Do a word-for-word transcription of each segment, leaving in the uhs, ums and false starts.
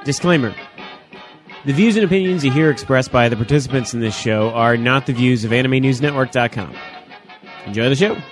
Disclaimer. The views and opinions you hear expressed by the participants in this show are not the views of anime news network dot com. Enjoy the show.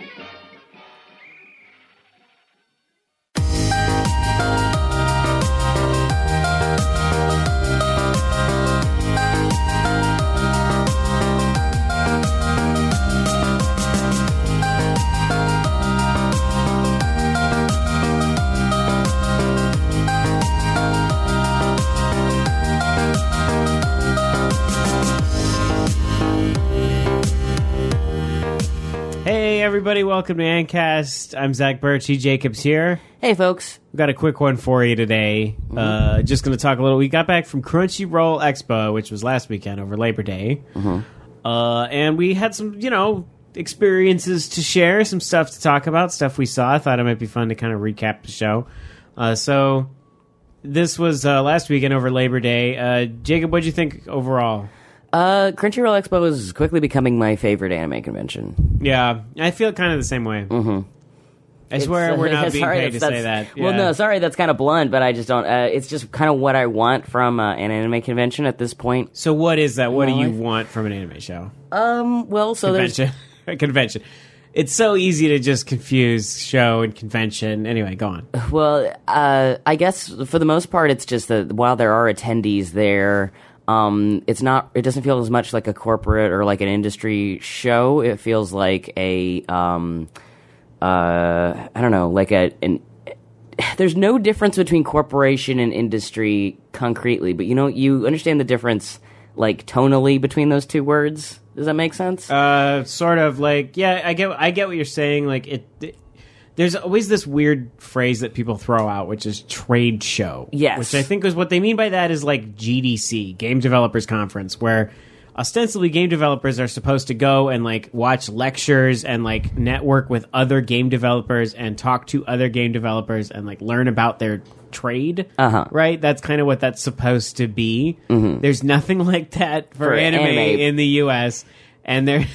Everybody, welcome to Ancast. I'm Zach Birchie. Jacob's here. Hey, folks. We've got a quick one for you today. Mm-hmm. Uh, just going to talk a little. We got back from Crunchyroll Expo, which was last weekend over Labor Day. Mm-hmm. Uh, and we had some, you know, experiences to share, some stuff to talk about, stuff we saw. I thought it might be fun to kind of recap the show. Uh, so this was uh, last weekend over Labor Day. Uh, Jacob, what'd you think overall? Uh, Crunchyroll Expo is quickly becoming my favorite anime convention. Yeah, I feel kind of the same way. Mm-hmm. I swear it's, we're not uh, being sorry, paid to say that. Yeah. Well, no, sorry, that's kind of blunt, but I just don't... Uh, it's just kind of what I want from uh, an anime convention at this point. So what is that? What do you life? want from an anime show? Um, well, so convention. there's... convention. It's so easy to just confuse show and convention. Anyway, go on. Well, uh, I guess for the most part, it's just that while there are attendees there... Um, it's not. It doesn't feel as much like a corporate or like an industry show. It feels like a, um, uh, I don't know, like a. An, there's no difference between corporation and industry concretely, but you know, you understand the difference, like tonally between those two words. Does that make sense? Uh, sort of like yeah. I get. I get what you're saying. Like it. it There's always this weird phrase that people throw out, which is trade show. Yes. Which I think is what they mean by that is like G D C, Game Developers Conference, where ostensibly game developers are supposed to go and like watch lectures and like network with other game developers and talk to other game developers and like learn about their trade. Uh-huh. Right? That's kind of what that's supposed to be. Mm-hmm. There's nothing like that for, for anime, anime in the U S And there,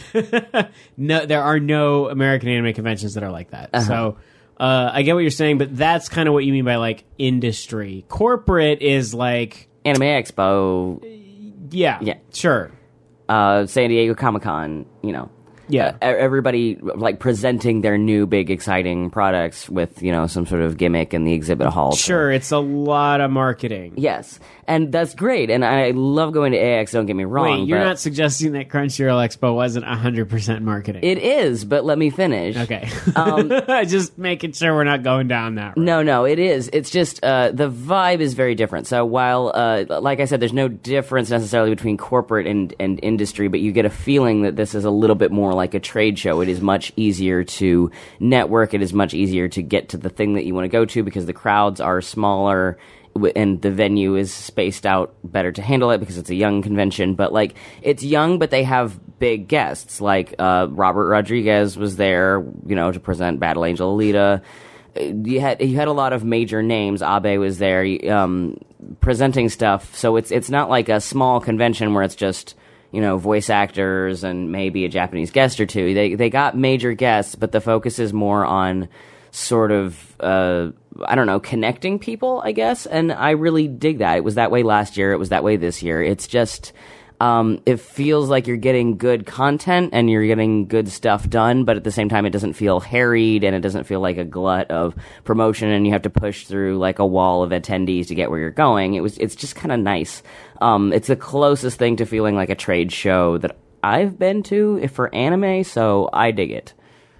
no, there are no American anime conventions that are like that. Uh-huh. So uh, I get what you're saying, but that's kind of what you mean by like industry. Corporate is like Anime Expo. Yeah, yeah, sure. Uh, San Diego Comic-Con. You know. Yeah, uh, everybody like presenting their new big exciting products with, you know, some sort of gimmick in the exhibit hall. Sure, it's a lot of marketing. Yes, and that's great, and I love going to A X. Don't get me wrong. Wait, you're but not suggesting that Crunchyroll Expo wasn't one hundred percent marketing? It is, but let me finish. Okay, um, just making sure we're not going down that road. No, no, it is. It's just uh, the vibe is very different. So while, uh, like I said, there's no difference necessarily between corporate and and industry, but you get a feeling that this is a little bit more like a trade show. It is much easier to network. It is much easier to get to the thing that you want to go to because the crowds are smaller and the venue is spaced out better to handle it because it's a young convention. But like, it's young, but they have big guests. Like uh, Robert Rodriguez was there, you know, to present Battle Angel Alita. You had you had a lot of major names. Abe was there um, presenting stuff. So it's it's not like a small convention where it's just, you know, voice actors and maybe a Japanese guest or two. They they got major guests, but the focus is more on sort of, uh, I don't know, connecting people, I guess. And I really dig that. It was that way last year. It was that way this year. It's just, um, it feels like you're getting good content and you're getting good stuff done, but at the same time, it doesn't feel harried and it doesn't feel like a glut of promotion and you have to push through like a wall of attendees to get where you're going. It was, it's just kind of nice. Um, it's the closest thing to feeling like a trade show that I've been to for anime, so I dig it.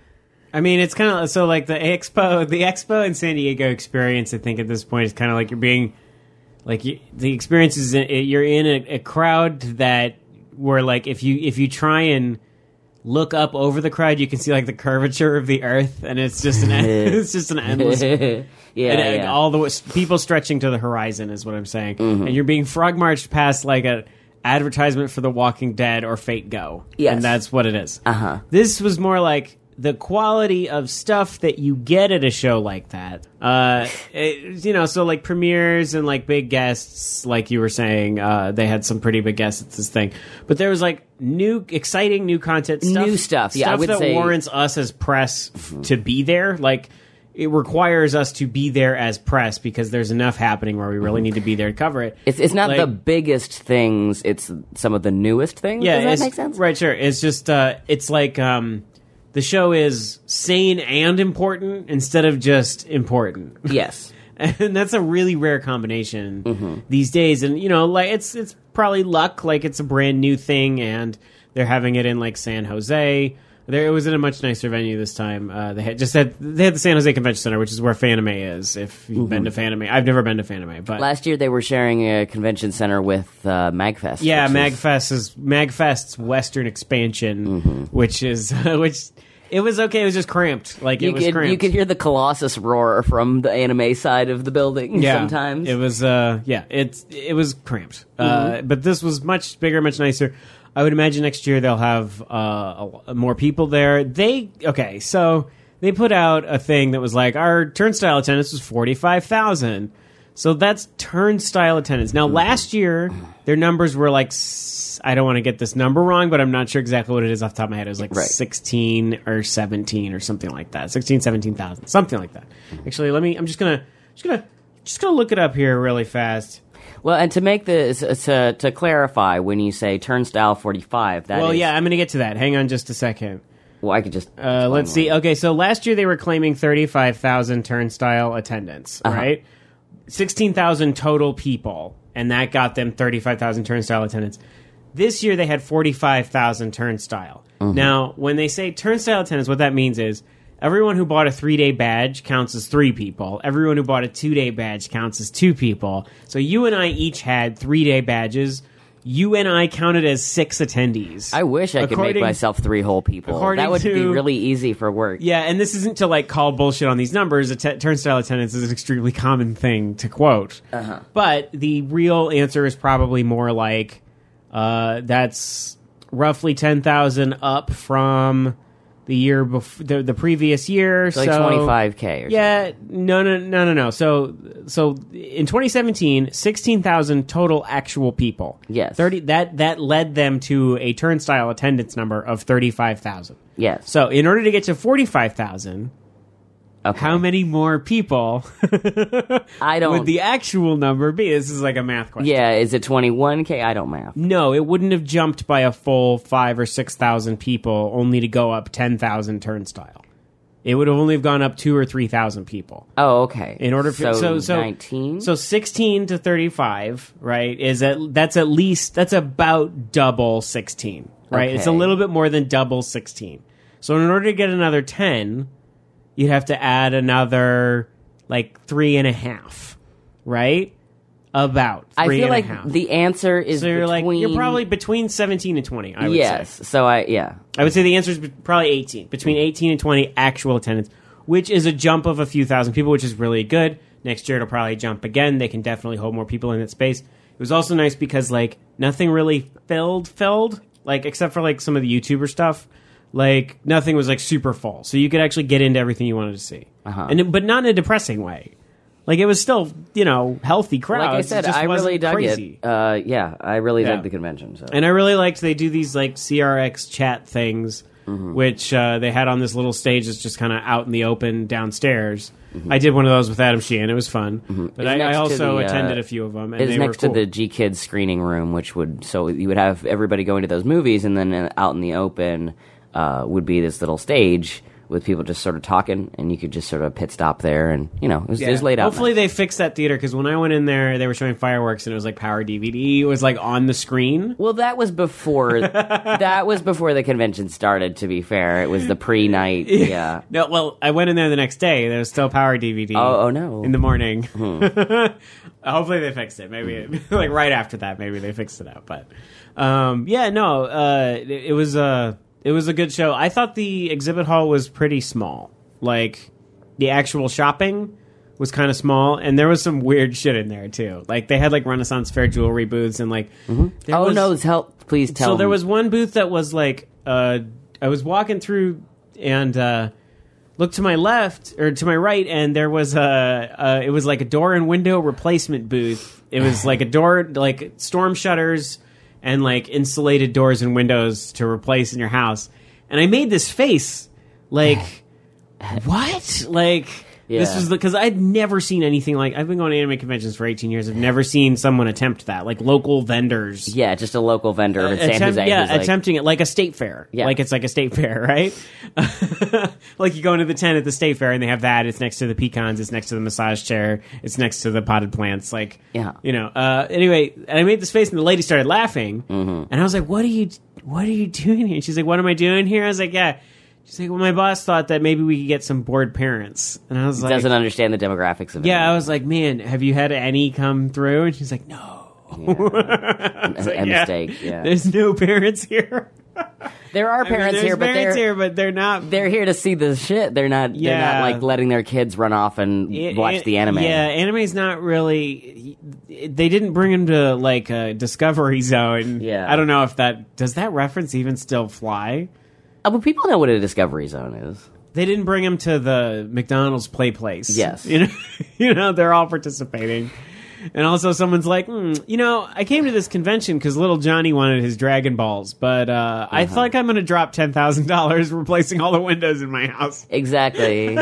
I mean, it's kind of so like the expo, the expo and San Diego experience. I think at this point is kind of like you're being, like you, the experience is you're in a, a crowd that where like if you if you try and look up over the crowd, you can see like the curvature of the earth, and it's just an it's just an endless yeah, and, yeah. all the people stretching to the horizon is what I'm saying, mm-hmm. and you're being frog marched past like a advertisement for The Walking Dead or Fate Go, yes. and that's what it is. Uh huh. This was more like the quality of stuff that you get at a show like that. Uh, it, you know, so like premieres and like big guests, like you were saying, uh, they had some pretty big guests at this thing. But there was like new, exciting new content stuff. New stuff, yeah, Stuff I would that say... warrants us as press f- to be there. Like, it requires us to be there as press because there's enough happening where we really need to be there to cover it. It's it's not Like- the biggest things. It's some of the newest things. Yeah, Does that it's- make sense? Right, sure. It's just uh, it's like um, the show is sane and important instead of just important. Yes. And that's a really rare combination Mm-hmm. these days. And you know, like it's it's probably luck, like it's a brand new thing, and they're having it in like San Jose. There, it was in a much nicer venue this time. Uh, they had just had they had the San Jose Convention Center, which is where Fanime is. If you've been to Fanime, I've never been to Fanime, but Mm-hmm. Last year they were sharing a convention center with uh, Magfest. yeah, which is- Magfest is Magfest's Western expansion, Mm-hmm. which is which it was okay. It was just cramped. Like You it was could cramped. you could hear the Colossus roar from the anime side of the building. yeah, sometimes it was. Uh, yeah, it it was cramped. Uh, but this was much bigger, much nicer. I would imagine next year they'll have uh, a, more people there. They okay, so they put out a thing that was like our turnstile attendance was forty five thousand. So that's turnstile attendance. Now last year their numbers were like s- I don't want to get this number wrong, but I'm not sure exactly what it is off the top of my head. It was like Right. sixteen or seventeen or something like that. sixteen, seventeen thousand, something like that. Actually, let me. I'm just gonna just gonna just gonna look it up here really fast. well, and to make this to to clarify, when you say turnstile forty-five, that Well, is- yeah, I'm going to get to that. Hang on just a second. Well, I could just Uh, let's see. Okay, so last year they were claiming thirty-five thousand turnstile attendance, Uh-huh. right? sixteen thousand total people, and that got them thirty-five thousand turnstile attendance. This year they had forty-five thousand turnstile. Mm-hmm. Now, when they say turnstile attendance, what that means is everyone who bought a three-day badge counts as three people. Everyone who bought a two-day badge counts as two people. So you and I each had three-day badges. You and I counted as six attendees. I wish I could make According- myself three whole people. according That would be to- really easy for work. Yeah, and this isn't to like call bullshit on these numbers. Att- turnstile attendance is an extremely common thing to quote. Uh-huh. But the real answer is probably more like uh, that's roughly ten thousand up from the year before the, the previous year. So like so twenty-five K or yeah, no, no, no, no, no. So, so in twenty seventeen, sixteen thousand total actual people. Yes. thirty that that led them to a turnstile attendance number of thirty-five thousand. Yes. So, in order to get to forty-five thousand, Okay. how many more people I don't. would the actual number be? This is like a math question. yeah, is it twenty-one K? I don't math. No, it wouldn't have jumped by a full five or six thousand people, only to go up ten thousand turnstile. It would have only have gone up two or three thousand people. Oh, okay. In order for so, so so nineteen. so sixteen to thirty-five, right? Is at that's at least that's about double sixteen, right? It's a Okay. little bit more than double sixteen. So in order to get another ten, you'd have to add another like three and a half, right? About I three feel and like a half. the answer is so you're like between. you're probably between seventeen and twenty. I would yes. say. So I yeah. I would say the answer is be- probably eighteen, between eighteen and twenty actual attendance, which is a jump of a few thousand people, which is really good. Next year it'll probably jump again. They can definitely hold more people in that space. It was also nice because like nothing really filled filled, like except for like some of the YouTuber stuff. Like nothing was like super full, so you could actually get into everything you wanted to see, Uh-huh. and it- but not in a depressing way. Like it was still, you know, healthy crowds. Like I It said, just I wasn't really dug crazy. it. Uh, yeah, I really Yeah. dug the convention. So. And I really liked they do these like C R X chat things, Mm-hmm. which uh, they had on this little stage that's just kind of out in the open downstairs. Mm-hmm. I did one of those with Adam Sheehan. It was fun. But It's I, next I to also the, uh, attended a few of them, and It's they next were cool. to the G Kids screening room, which would so you would have everybody going to those movies, and then uh, out in the open uh, would be this little stage with people just sort of talking, and you could just sort of pit stop there, and you know it was, it was laid out. Hopefully nice. they fixed that theater because when I went in there, they were showing fireworks and it was like Power D V D. It was like on the screen. Well, that was before that was before the convention started. To be fair, it was the pre-night. Yeah. No, well, I went in there the next day. There was still Power D V D. Oh, oh no. In the morning. Hopefully they fixed it. Maybe it, like right after that, maybe they fixed it out. But um, yeah, no, uh, it, it was a it was a good show. I thought the exhibit hall was pretty small. Like the actual shopping was kind of small, and there was some weird shit in there too. Like they had like Renaissance Fair jewelry booths and like. there Oh was- no! Help! Please tell. so there me. was one booth that was like uh, I was walking through and uh, looked to my left or to my right, and there was a uh, it was like a door and window replacement booth. It was like a door, like storm shutters and like insulated doors and windows to replace in your house. And I made this face, like what? Like Yeah. This was because I'd never seen anything like. I've been going to anime conventions for eighteen years. I've never seen someone attempt that, like local vendors. Yeah, just a local vendor in San Attempt, Jose. yeah, who's like, attempting it like a state fair. Yeah. Like it's like a state fair, right? Like you go into the tent at the state fair and they have that. It's next to the pecans. It's next to the massage chair. It's next to the potted plants. Like, Yeah. you know. Uh, anyway, and I made this face and the lady started laughing, Mm-hmm. and I was like, "What are you? What are you doing here?" And she's like, "What am I doing here?" I was like, "Yeah." She's like, "Well, my boss thought that maybe we could get some bored parents," and I was like, doesn't understand the demographics of it. "Yeah." I was like, "Man, have you had any come through?" And she's like, "No." Yeah. a, Like, a yeah, mistake. Yeah, There's no parents here. there are I mean, parents there's here, but parents they're here, but they're not. they're here to see the shit. They're not. They're Yeah. not like letting their kids run off and It- watch it- the anime. Yeah, anime's not really. They didn't bring him to like a Discovery Zone. Yeah. I don't know if that does that reference even still fly. Uh, but people know what a Discovery Zone is. They didn't bring him to the McDonald's play place. Yes. you know, you know they're all participating. And also, someone's like, hmm, you know, I came to this convention because little Johnny wanted his Dragon Balls, but uh, uh-huh. I feel like I'm going to drop ten thousand dollars replacing all the windows in my house. Exactly.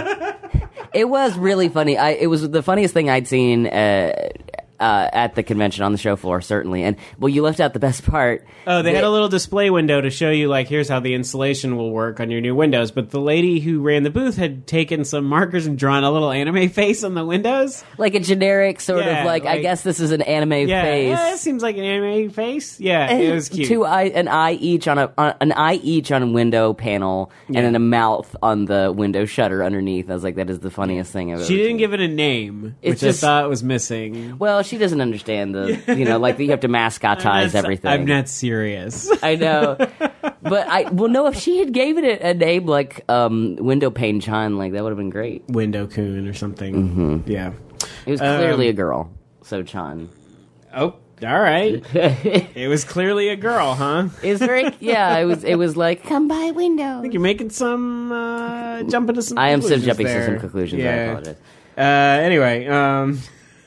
It was really funny. I it was the funniest thing I'd seen uh, uh, at the convention on the show floor, certainly. And well, you left out the best part. Oh, they The- had a little display window to show you, like, here's how the installation will work on your new windows. But the lady who ran the booth had taken some markers and drawn a little anime face on the windows. like a generic sort Yeah, of like, I like- guess this is an anime Yeah, face. yeah, it seems like an anime face. Yeah, it was cute. Two eye, an eye each on a on, an eye each on a window panel, Yeah. and then a mouth on the window shutter underneath. I was like, that is the funniest thing I've ever She didn't seen. give it a name, It's which just- I thought was missing. Well, she doesn't understand the, you know, like you have to mascotize I'm not- everything. I'm not serious. I know, but I well no. If she had gave it a, a name like um, Window Pane Chan, like that would have been great. Window Coon or something. Mm-hmm. Yeah. It was clearly Um, a girl, so Chan. Oh, all right. It was clearly a girl, huh? It was very yeah. It was it was like come by window. I think you're making some uh, jumping to some. I am still conclusions jumping there. to some conclusions. I Yeah. apologize. Uh, anyway, um,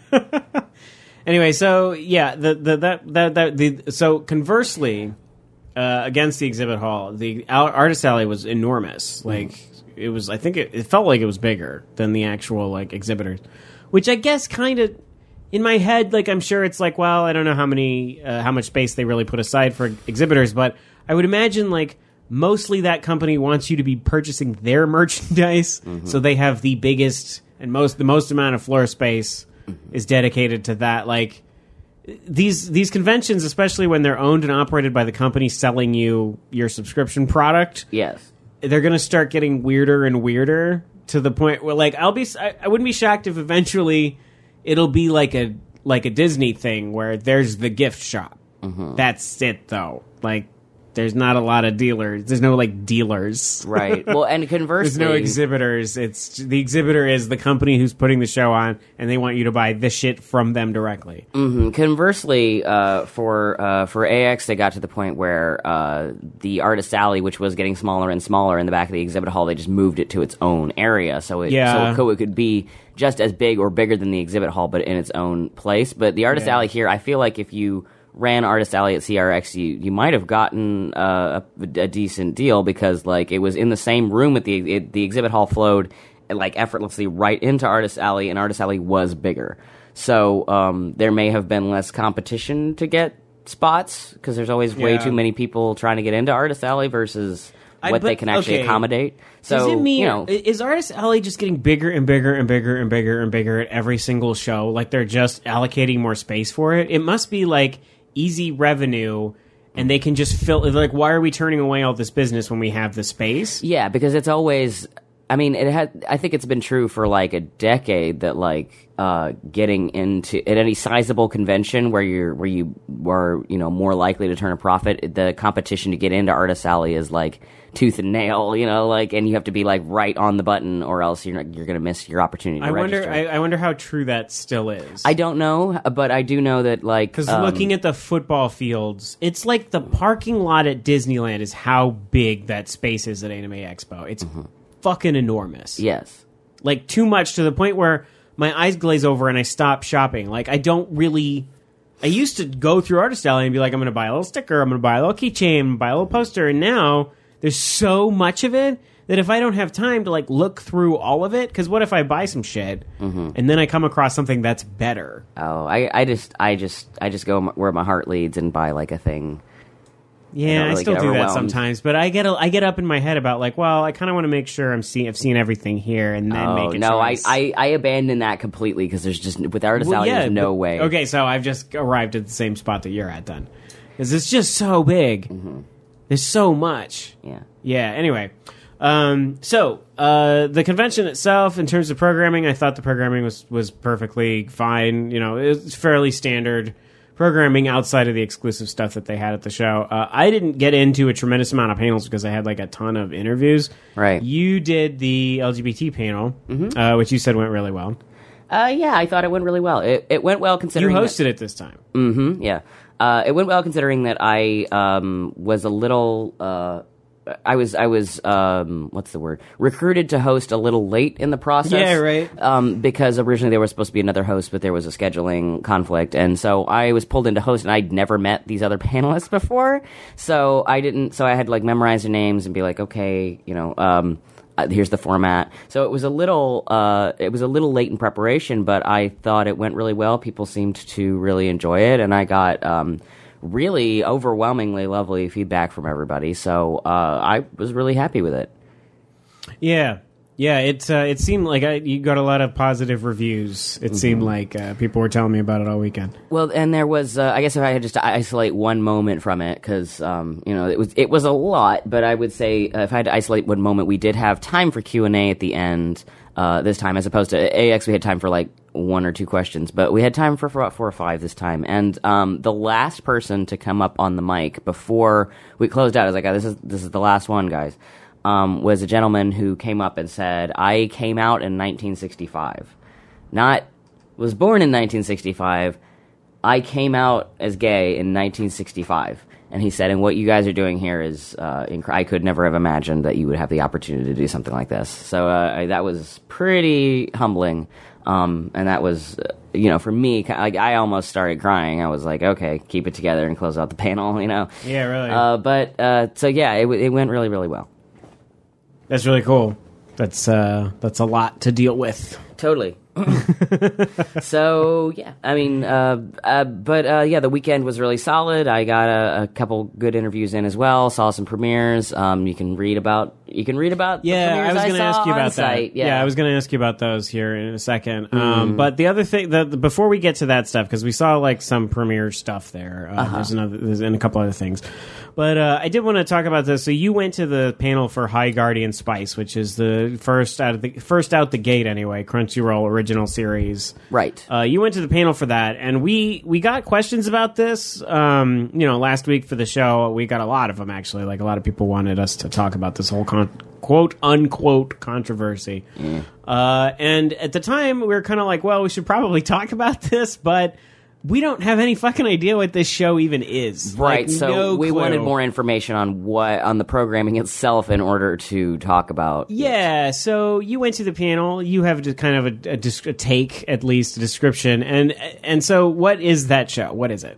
anyway, so yeah, the the that that, that the so conversely, uh, against the exhibit hall, the Al- artist alley was enormous. Like it was, I think it, it felt like it was bigger than the actual like exhibitors, which I guess kind of. In my head, like I'm sure it's like, well, I don't know how many, uh, how much space they really put aside for exhibitors, but I would imagine like mostly that company wants you to be purchasing their merchandise, Mm-hmm. so they have the biggest and most the most amount of floor space is dedicated to that. Like these these conventions, especially when they're owned and operated by the company selling you your subscription product, Yes. they're going to start getting weirder and weirder to the point where, like, I'll be, I, I wouldn't be shocked if eventually it'll be like a like a Disney thing where there's the gift shop. Mm-hmm. That's it, though. Like, there's not a lot of dealers. There's no like dealers, Right. Well, and conversely, There's no exhibitors. It's the exhibitor is the company who's putting the show on, and they want you to buy this shit from them directly. Mhm. Conversely, uh, for uh, for A X, they got to the point where uh, the artist alley, which was getting smaller and smaller in the back of the exhibit hall, they just moved it to its own area, so it Yeah. so it could, it could be just as big or bigger than the exhibit hall, but in its own place. But the artist Yeah. alley here, I feel like if you ran Artist Alley at C R X, you, you might have gotten uh, a, a decent deal because like it was in the same room at the it, the exhibit hall flowed like effortlessly right into Artist Alley, and Artist Alley was bigger. So um, there may have been less competition to get spots because there's always way Yeah. too many people trying to get into Artist Alley versus I- what they but- can actually okay. accommodate. So Does it mean you know, is Artist Alley just getting bigger and bigger and bigger and bigger and bigger at every single show? Like they're just allocating more space for it? It must be like easy revenue, and they can just fill. Like, why are we turning away all this business when we have the space? yeah, because it's always. I mean, it had. I think it's been true for like a decade that like uh, getting into at any sizable convention where you're where you were you know more likely to turn a profit. The competition to get into Artist Alley is like tooth and nail, you know, like, and you have to be like right on the button, or else you're not, you're going to miss your opportunity. To I wonder. register. I, I wonder how true that still is. I don't know, but I do know that like Because um, looking at the football fields, it's like the parking lot at Disneyland is how big that space is at Anime Expo. It's fucking enormous. yes. Like, too much to the point where my eyes glaze over and I stop shopping. Like, I don't really... I used to go through Artist Alley and be like, I'm going to buy a little sticker, I'm going to buy a little keychain, I'm going to buy a little poster, and now there's so much of it that if I don't have time to like look through all of it, because what if I buy some shit mm-hmm. and then I come across something that's better? Oh, I, I just, I just, I just go where my heart leads and buy like a thing. Yeah, I, really I still do that sometimes, but I get a, I get up in my head about like, well, I kind of want to make sure I'm seeing I've seen everything here and then oh, make a no, choice. I, I I abandon that completely because there's just with artisality, well, yeah, there's no but, way. Okay, so I've just arrived at the same spot that you're at then, because it's just so big. Mm-hmm. There's so much. Yeah. Yeah. Anyway, um, so uh, the convention itself, in terms of programming, I thought the programming was was perfectly fine. You know, it was fairly standard programming outside of the exclusive stuff that they had at the show. Uh, I didn't get into a tremendous amount of panels because I had like a ton of interviews. Right. You did the L G B T panel, mm-hmm. uh, which you said went really well. Uh, yeah, I thought it went really well. It, it went well considering you hosted that, it this time. Mm-hmm. Yeah. Uh, it went well considering that I um, was a little. Uh, I was I was um, what's the word recruited to host a little late in the process. Yeah, right. Um, because originally there was supposed to be another host, but there was a scheduling conflict, and so I was pulled into host, and I'd never met these other panelists before, so I didn't. So I had to like memorize their names and be like, okay, you know, um, uh, here's the format. So it was a little uh, it was a little late in preparation, but I thought it went really well. People seemed to really enjoy it, and I got. Um, really overwhelmingly lovely feedback from everybody, so uh, I was really happy with it. Yeah, yeah. It uh, it seemed like I, you got a lot of positive reviews. It mm-hmm. seemed like uh, people were telling me about it all weekend. Well, and there was, uh, I guess, if I had just to isolate one moment from it, because um, you know it was it was a lot, but I would say uh, if I had to isolate one moment, we did have time for Q and A at the end. Uh, this time, as opposed to A X, we had time for like one or two questions, but we had time for, for about four or five this time. And um, the last person to come up on the mic before we closed out, I was like, oh, "This is this is the last one, guys." Um, was a gentleman who came up and said, "I came out in nineteen sixty-five, not was born in nineteen sixty-five. I came out as gay in nineteen sixty-five." And he said, and what you guys are doing here is, uh, inc- I could never have imagined that you would have the opportunity to do something like this. So uh, I, that was pretty humbling. Um, and that was, uh, you know, for me, like, I almost started crying. I was like, okay, keep it together and close out the panel, you know? Yeah, really. Uh, but, uh, so yeah, it, w- it went really, really well. That's really cool. That's, uh, that's a lot to deal with. Totally. So yeah, I mean, uh, uh, but uh, yeah, the weekend was really solid. I got a, a couple good interviews in as well. Saw some premieres. Um, you can read about. You can read about. Yeah, the I was going to ask you about site. that. Yeah. yeah, I was going to ask you about those here in a second. Mm. Um, but the other thing, the, the, before we get to that stuff, because we saw like some premiere stuff there. Uh, uh-huh. There's another, there's and a couple other things. But uh, I did want to talk about this. So you went to the panel for High Guardian Spice, which is the first out of the first out the gate anyway, Crunchyroll original series. Right. Uh, you went to the panel for that, and we we got questions about this. Um, you know, last week for the show, we got a lot of them actually. Like a lot of people wanted us to talk about this whole con- quote unquote controversy. Mm. Uh, and at the time, we were kind of like, well, we should probably talk about this, but we don't have any fucking idea what this show even is. Right, like, so no we clue. wanted more information on what on the programming itself in order to talk about. Yeah, it. So you went to the panel. You have a, kind of a, a, a take, at least a description, and and so what is that show? What is it?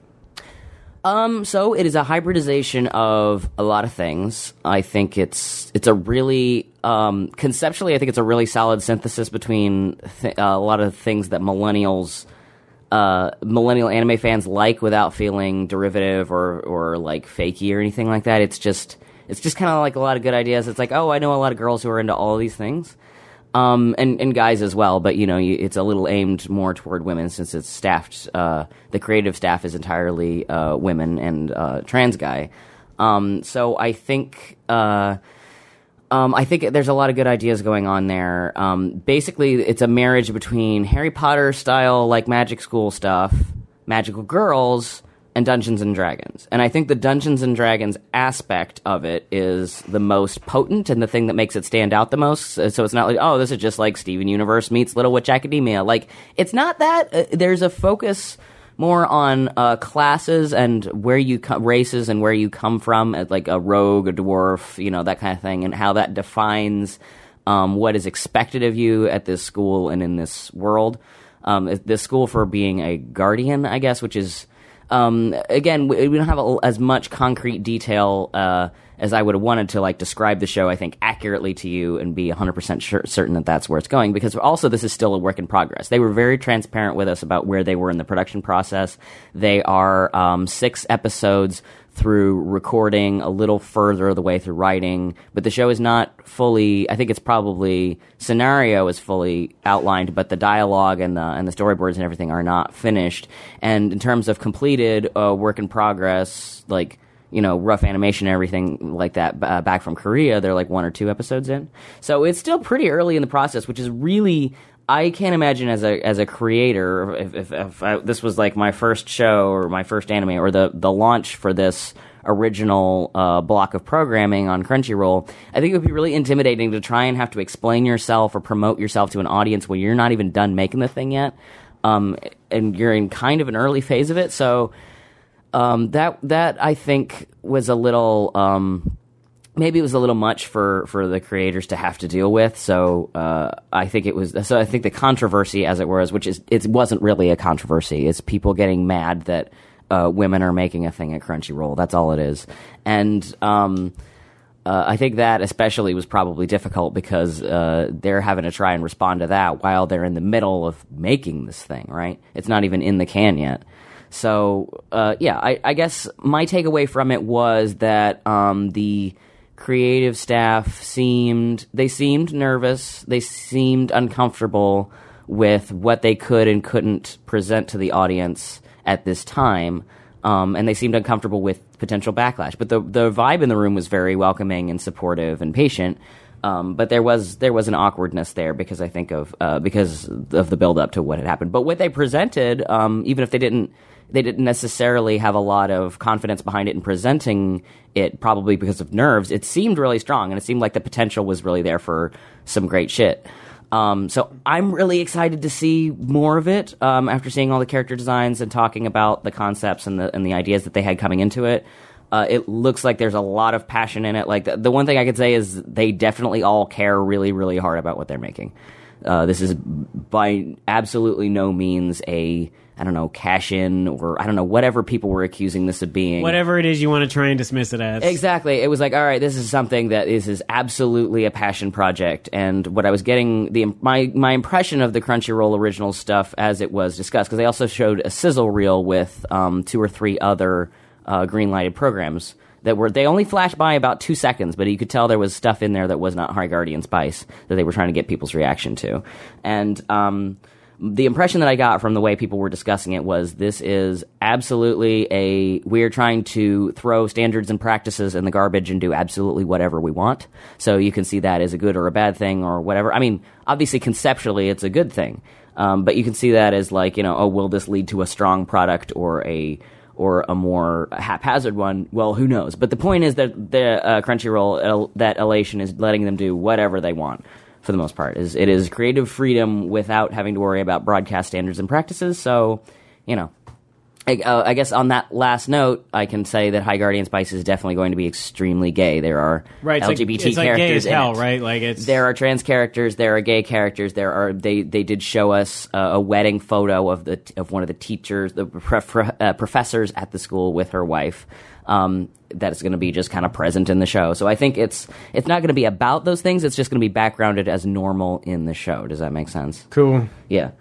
Um, so it is a hybridization of a lot of things. I think it's it's a really um, conceptually, I think it's a really solid synthesis between th- uh, a lot of things that millennials. Uh, millennial anime fans like without feeling derivative or, or like fakey or anything like that. It's just it's just kind of like a lot of good ideas. It's like, oh, I know a lot of girls who are into all of these things, um, and and guys as well. But you know, you, it's a little aimed more toward women since it's staffed. Uh, the creative staff is entirely uh, women and uh, trans guy. Um, so I think. Uh, Um, I think there's a lot of good ideas going on there. Um, basically, it's a marriage between Harry Potter style, like magic school stuff, magical girls, and Dungeons and Dragons. And I think the Dungeons and Dragons aspect of it is the most potent and the thing that makes it stand out the most. So it's not like, oh, this is just like Steven Universe meets Little Witch Academia. Like, it's not that. Uh, there's a focus more on uh, classes and where you co- races and where you come from, as like a rogue, a dwarf, you know, that kind of thing, and how that defines um, what is expected of you at this school and in this world. Um, this school for being a guardian, I guess, which is Um, again, we, we don't have a, as much concrete detail uh, as I would have wanted to like describe the show, I think, accurately to you and be one hundred percent sure, certain that that's where it's going, because also this is still a work in progress. They were very transparent with us about where they were in the production process. They are um, six episodes through recording, a little further the way through writing, but the show is not fully, I think it's probably, scenario is fully outlined, but the dialogue and the and the storyboards and everything are not finished. And in terms of completed uh, work in progress, like, you know, rough animation and everything like that uh, back from Korea, they're like one or two episodes in. So it's still pretty early in the process, which is really... I can't imagine as a as a creator, if, if, if I, this was like my first show or my first anime or the, the launch for this original uh, block of programming on Crunchyroll, I think it would be really intimidating to try and have to explain yourself or promote yourself to an audience when you're not even done making the thing yet, um, and you're in kind of an early phase of it. So um, that that I think was a little... Um, Maybe it was a little much for, for the creators to have to deal with, so uh, I think it was. So I think the controversy, as it were, is, which is it wasn't really a controversy. It's people getting mad that uh, women are making a thing at Crunchyroll. That's all it is, and um, uh, I think that especially was probably difficult because uh, they're having to try and respond to that while they're in the middle of making this thing. Right? It's not even in the can yet. So uh, yeah, I, I guess my takeaway from it was that um, the creative staff seemed they seemed nervous, they seemed uncomfortable with what they could and couldn't present to the audience at this time, um, and they seemed uncomfortable with potential backlash. But the the vibe in the room was very welcoming and supportive and patient. Um, but there was there was an awkwardness there because I think of uh, because of the build up to what had happened. But what they presented, um, even if they didn't. They didn't necessarily have a lot of confidence behind it in presenting it, probably because of nerves. It seemed really strong, and it seemed like the potential was really there for some great shit. Um, so I'm really excited to see more of it um, after seeing all the character designs and talking about the concepts and the and the ideas that they had coming into it. Uh, it looks like there's a lot of passion in it. Like the, the one thing I could say is they definitely all care really, really hard about what they're making. Uh, this is by absolutely no means a, I don't know, cash-in or, I don't know, whatever people were accusing this of being. Whatever it is you want to try and dismiss it as. Exactly. It was like, all right, this is something that is, is absolutely a passion project. And what I was getting, the my my impression of the Crunchyroll original stuff as it was discussed, because they also showed a sizzle reel with um, two or three other uh, green-lighted programs that were, they only flashed by about two seconds, but you could tell there was stuff in there that was not High Guardian Spice that they were trying to get people's reaction to. And um, the impression that I got from the way people were discussing it was this is absolutely a, we're trying to throw standards and practices in the garbage and do absolutely whatever we want. So you can see that as a good or a bad thing or whatever. I mean, obviously conceptually it's a good thing, um, but you can see that as like, you know, oh, will this lead to a strong product or a or a more haphazard one? Well, who knows? But the point is that the uh, Crunchyroll, el- that Elation is letting them do whatever they want, for the most part. Is It is creative freedom without having to worry about broadcast standards and practices. So, you know, I, uh, I guess on that last note, I can say that High Guardian Spice is definitely going to be extremely gay. There are right, L G B T like, it's characters like gay as in hell, it. right? Like it's there are trans characters, there are gay characters. There are they they did show us uh, a wedding photo of the of one of the teachers, the prof, uh, professors at the school with her wife. Um, that is going to be just kind of present in the show. So I think it's it's not going to be about those things. It's just going to be backgrounded as normal in the show. Does that make sense? Cool. Yeah.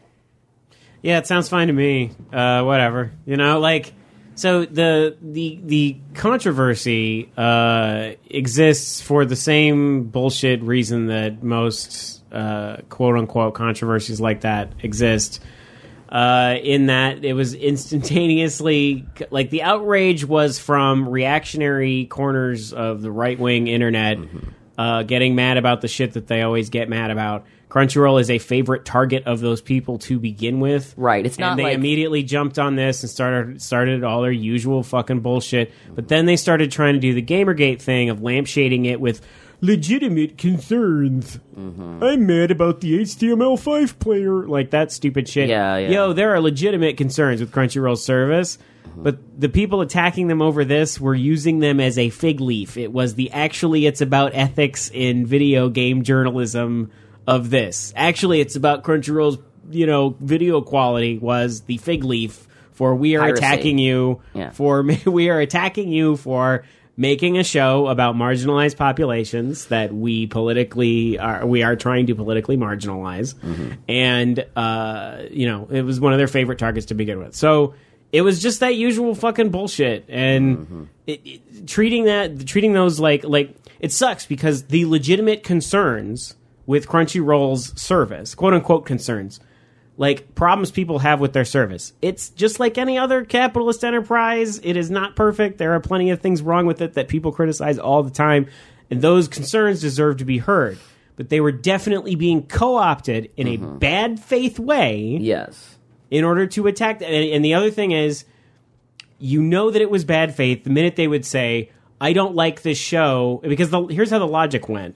Yeah, it sounds fine to me. Uh, whatever, you know, like so the the the controversy uh, exists for the same bullshit reason that most uh, quote unquote controversies like that exist. Uh, in that it was instantaneously like the outrage was from reactionary corners of the right wing internet, mm-hmm. uh, getting mad about the shit that they always get mad about. Crunchyroll is a favorite target of those people to begin with. Right. It's not and they like... immediately jumped on this and started started all their usual fucking bullshit. But then they started trying to do the Gamergate thing of lampshading it with legitimate concerns. Mm-hmm. I'm mad about the H T M L five player. Like that stupid shit. Yeah, yeah. Yo, there are legitimate concerns with Crunchyroll's service. Mm-hmm. But the people attacking them over this were using them as a fig leaf. It was the actually it's about ethics in video game journalism of this. Actually, it's about Crunchyroll's, you know, video quality was the fig leaf for we are Piracy. attacking you Yeah. for we are attacking you for making a show about marginalized populations that we politically are we are trying to politically marginalize, Mm-hmm. and uh, you know it was one of their favorite targets to begin with. So it was just that usual fucking bullshit, and Mm-hmm. it, it, treating that treating those like like it sucks because the legitimate concerns with Crunchyroll's service, quote unquote concerns, like problems people have with their service. It's just like any other capitalist enterprise. It is not perfect. There are plenty of things wrong with it that people criticize all the time, and those concerns deserve to be heard. But they were definitely being co-opted in a bad faith way Yes. in order to attack. Th- and, and the other thing is, you know that it was bad faith the minute they would say, I don't like this show, because the, here's how the logic went.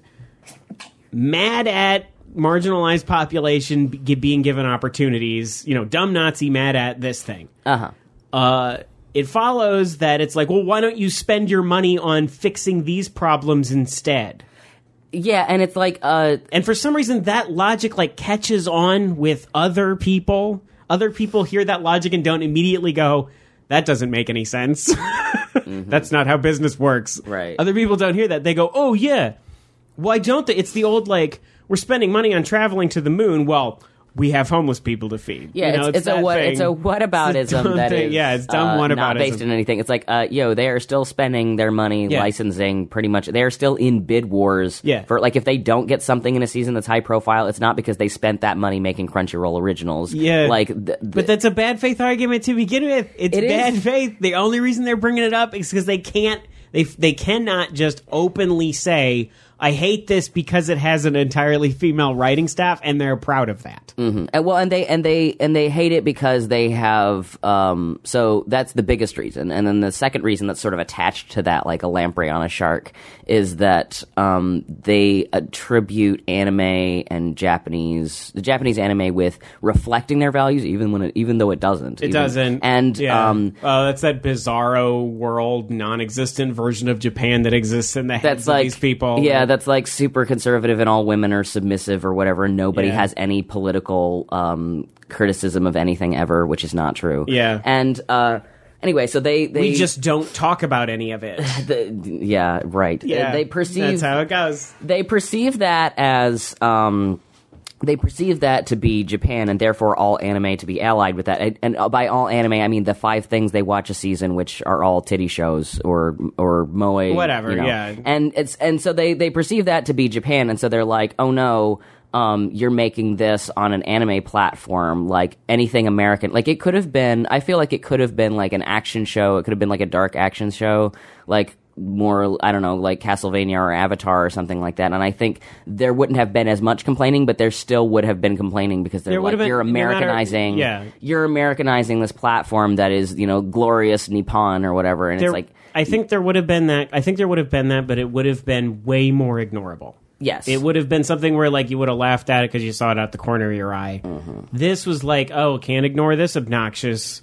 Mad at marginalized population be- being given opportunities, you know, dumb Nazi mad at this thing. Uh-huh. Uh, it follows that it's like, well, why don't you spend your money on fixing these problems instead? Yeah, and it's like, uh, And for some reason, that logic like catches on with other people. Other people hear that logic and don't immediately go, that doesn't make any sense. mm-hmm. That's not how business works. Right. Other people don't hear that. They go, oh, yeah. Why don't they? It's the old, like, we're spending money on traveling to the moon. Well, we have homeless people to feed. yeah, You know, it's, it's, a that what, thing. it's a whataboutism It's a dumb that thing. is Yeah, it's dumb uh, whataboutism. not based in anything. It's like, uh, yo, they are still spending their money Yeah. licensing pretty much. They are still in bid wars. Yeah. For, like, if they don't get something in a season that's high profile, it's not because they spent that money making Crunchyroll originals. Yeah, Like, th- th- but that's a bad faith argument to begin with. It's It is. bad faith. The only reason they're bringing it up is because they can't. They they cannot just openly say, I hate this because it has an entirely female writing staff, and they're proud of that. And, well, and they and they and they hate it because they have. Um, so that's the biggest reason, and then the second reason that's sort of attached to that, like a lamprey on a shark, is that um, they attribute anime and Japanese, the Japanese anime, with reflecting their values, even when it, even though it doesn't. It even, doesn't. And yeah. um, uh, that's that bizarro world, non-existent version of Japan that exists in the heads that's of like these people. Yeah, that's like super conservative, and all women are submissive or whatever. And nobody Yeah. has any political um, criticism of anything ever, which is not true. Yeah. And uh, anyway, so they, they we just don't talk about any of it. the, yeah, right. Yeah, they perceive that's how it goes. they perceive that as um, they perceive that to be Japan, and therefore all anime to be allied with that. And, and by all anime, I mean the five things they watch a season, which are all titty shows or or moe, Whatever, you know. yeah. And it's and so they they perceive that to be Japan, and so they're like, oh no. Um, you're making this on an anime platform, like anything American. Like it could have been, I feel like it could have been like an action show. It could have been like a dark action show, like more, I don't know, like Castlevania or Avatar or something like that. And I think there wouldn't have been as much complaining, but there still would have been complaining because they're There would like, have been- you're no matter- Americanizing, yeah. you're Americanizing this platform that is, you know, glorious Nippon or whatever. And There, it's like, I think there would have been that. I think there would have been that, but it would have been way more ignorable. yes. It would have been something where, like, you would have laughed at it because you saw it out the corner of your eye. This was like, oh, can't ignore this obnoxious,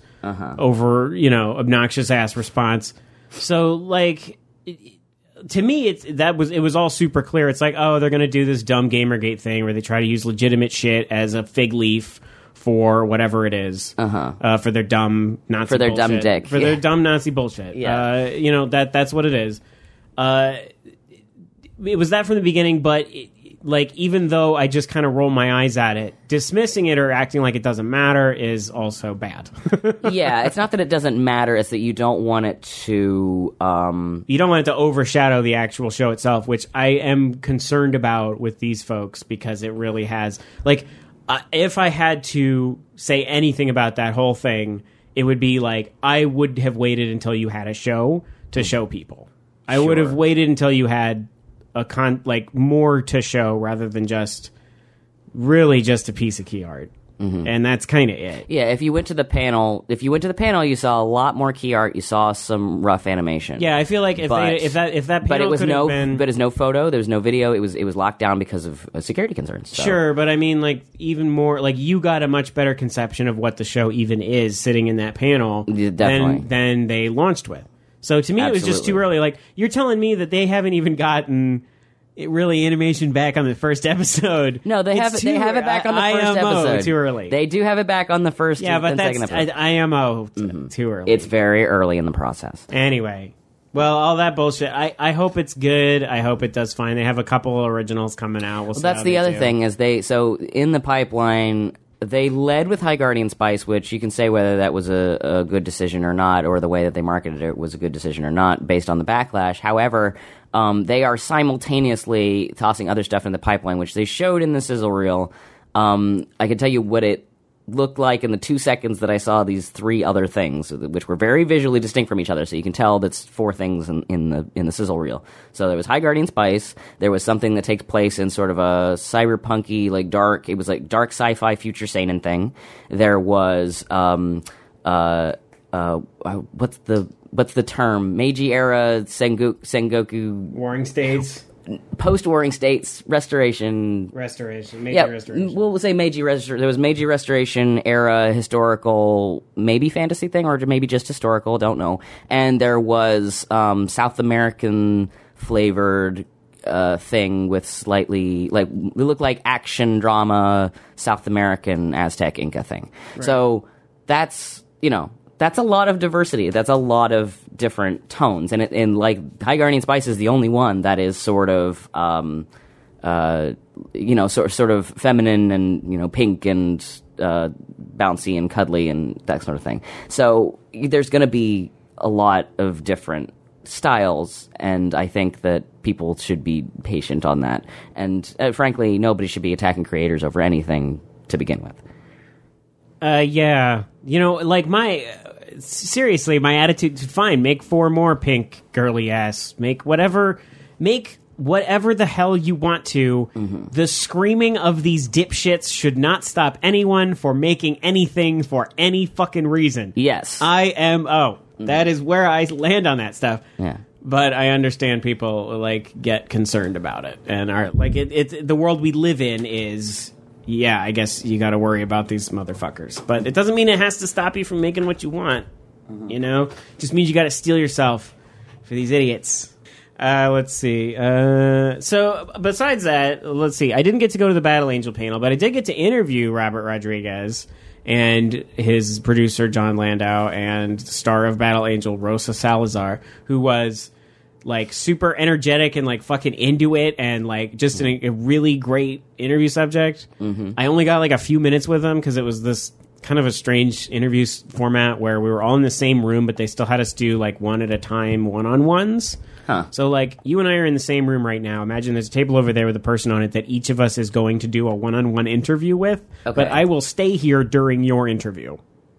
over, you know, obnoxious ass response. So, like, it- to me, it's that was it was all super clear. It's like, oh, they're going to do this dumb Gamergate thing where they try to use legitimate shit as a fig leaf for whatever it is, Uh-huh. uh, for their dumb Nazi For their bullshit. dumb dick, for yeah. their dumb Nazi bullshit. Yeah. Uh, you know that that's what it is. Uh, it was that from the beginning, but it, like even though I just kind of roll my eyes at it, dismissing it or acting like it doesn't matter is also bad. yeah, it's not that it doesn't matter, it's that you don't want it to, um, You don't want it to overshadow the actual show itself, which I am concerned about with these folks because it really has. Like, uh, if I had to say anything about that whole thing, it would be like I would have waited until you had a show to show people. I would have Sure. waited until you had a con like more to show rather than just really just a piece of key art. And that's kind of it. yeah, if you went to the panel, if you went to the panel, you saw a lot more key art, you saw some rough animation. Yeah, I feel like if But- they, if that if that panel But it was could no, have been, but it's no photo. There was no video. It was it was locked down because of uh, security concerns. So. Sure, but I mean, like, even more, like, you got a much better conception of what the show even is sitting in that panel Yeah, definitely. than, than they launched with. So to me, it was just too Absolutely. early. Like, you're telling me that they haven't even gotten it really animation back on the first episode. No, they It's have it. They too have it back on the I- first I M O episode. Too early. They do have it back on the first. yeah, and but that's second I, episode. I M O t- too early. It's very early in the process. Anyway, well, all that bullshit. I, I hope it's good. I hope it does fine. They have a couple originals coming out. We'll see That's how the they other do. thing is they so in the pipeline they led with High Guardian Spice, which you can say whether that was a, a good decision or not, or the way that they marketed it was a good decision or not, based on the backlash. However, um, they are simultaneously tossing other stuff in the pipeline, which they showed in the sizzle reel. Um, I can tell you what it looked like in the two seconds that I saw these three other things, which were very visually distinct from each other. So you can tell that's four things in, in the in the sizzle reel. So there was High Guardian Spice. There was something that takes place in sort of a cyberpunky, like dark. It was like dark sci-fi future seinen thing. There was um uh uh what's the what's the term? Meiji era Sengoku Sengoku Warring States post Warring States restoration. restoration. Meiji Yeah, restoration. we'll say Meiji Restoration. There was Meiji Restoration era historical, maybe fantasy thing, or maybe just historical. Don't know. And there was um, South American flavored uh, thing with slightly like it looked like action drama South American Aztec Inca thing. So that's you know. That's a lot of diversity. That's a lot of different tones, and it, and like High Guardian Spice is the only one that is sort of, um, uh, you know, sort sort of feminine and you know pink and uh, bouncy and cuddly and that sort of thing. So there's going to be a lot of different styles, and I think that people should be patient on that. And uh, frankly, nobody should be attacking creators over anything to begin with. Uh, yeah. You know, like my... Uh, seriously, my attitude... Fine, make four more pink girly ass. Make whatever... Make whatever the hell you want to. Mm-hmm. The screaming of these dipshits should not stop anyone for making anything for any fucking reason. Yes. I M O. Mm-hmm. That is where I land on that stuff. Yeah. But I understand people, like, get concerned about it. And are... Like, it, it, the world we live in is... Yeah, I guess you got to worry about these motherfuckers. But it doesn't mean it has to stop you from making what you want. Mm-hmm. You know? It just means you got to steel yourself for these idiots. Uh, let's see. Uh, so, besides that, let's see. I didn't get to go to the Battle Angel panel, but I did get to interview Robert Rodriguez and his producer, John Landau, and star of Battle Angel, Rosa Salazar, who was... like super energetic and like fucking into it and like just mm-hmm. an, a really great interview subject. Mm-hmm. I only got like a few minutes with him because it was this kind of a strange interview s- format where we were all in the same room, but they still had us do like one at a time one-on-ones. Huh. So like you and I are in the same room right now. Imagine there's a table over there with a person on it that each of us is going to do a one-on-one interview with, okay. but I will stay here during your interview.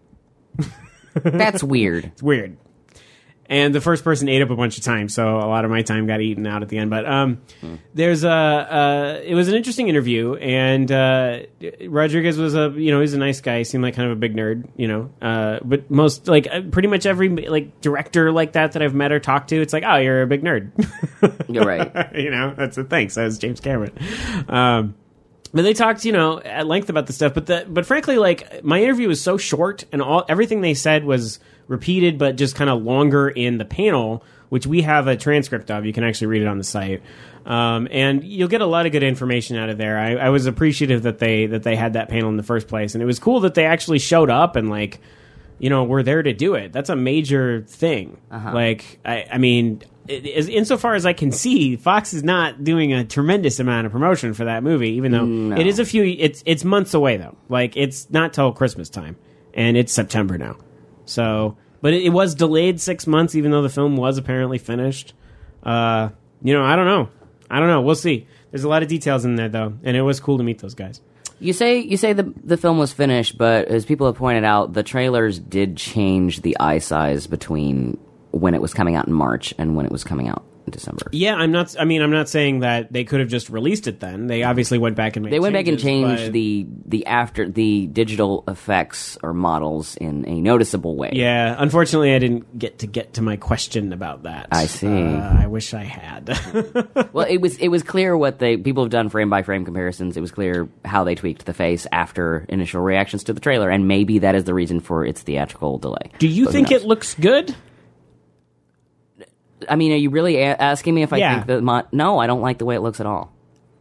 That's weird. It's weird. And the first person ate up a bunch of time, so a lot of my time got eaten out at the end. But um, hmm. there's a, uh, it was an interesting interview, and uh, Rodriguez was a, you know, he's a nice guy. He seemed like kind of a big nerd, you know. Uh, but most, like, uh, pretty much every like director like that that I've met or talked to, it's like, oh, you're a big nerd. You're right. You know, that's the thing. So is James Cameron. Um, but they talked, you know, at length about the stuff. But the, but frankly, like, my interview was so short, and all everything they said was repeated, but just kind of longer in the panel, which we have a transcript of. You can actually read it on the site, um, and you'll get a lot of good information out of there. I, I was appreciative that they that they had that panel in the first place, and it was cool that they actually showed up and like, you know, were there to do it. That's a major thing. Uh-huh. Like, I, I mean, it, as, insofar as I can see, Fox is not doing a tremendous amount of promotion for that movie, even though no. it is a few. It's it's months away though. Like, it's not till Christmas time, and it's September now. So, but it, it was delayed six months, even though the film was apparently finished. Uh, you know, I don't know. I don't know. We'll see. There's a lot of details in there, though, and it was cool to meet those guys. You say you say the the film was finished, but as people have pointed out, the trailers did change the eye size between when it was coming out in March and when it was coming out in December. Yeah, I'm not. I mean, I'm not saying that they could have just released it then. They obviously went back and made. They went changes, back and changed but... the the after the digital effects or models in a noticeable way. Yeah, unfortunately, I didn't get to get to my question about that. I see. Uh, I wish I had. Well, it was it was clear what they people have done frame by frame comparisons. It was clear how they tweaked the face after initial reactions to the trailer, and maybe that is the reason for its theatrical delay. Do you but think it looks good? I mean, are you really a- asking me if I Yeah. think that? Mon- no, I don't like the way it looks at all.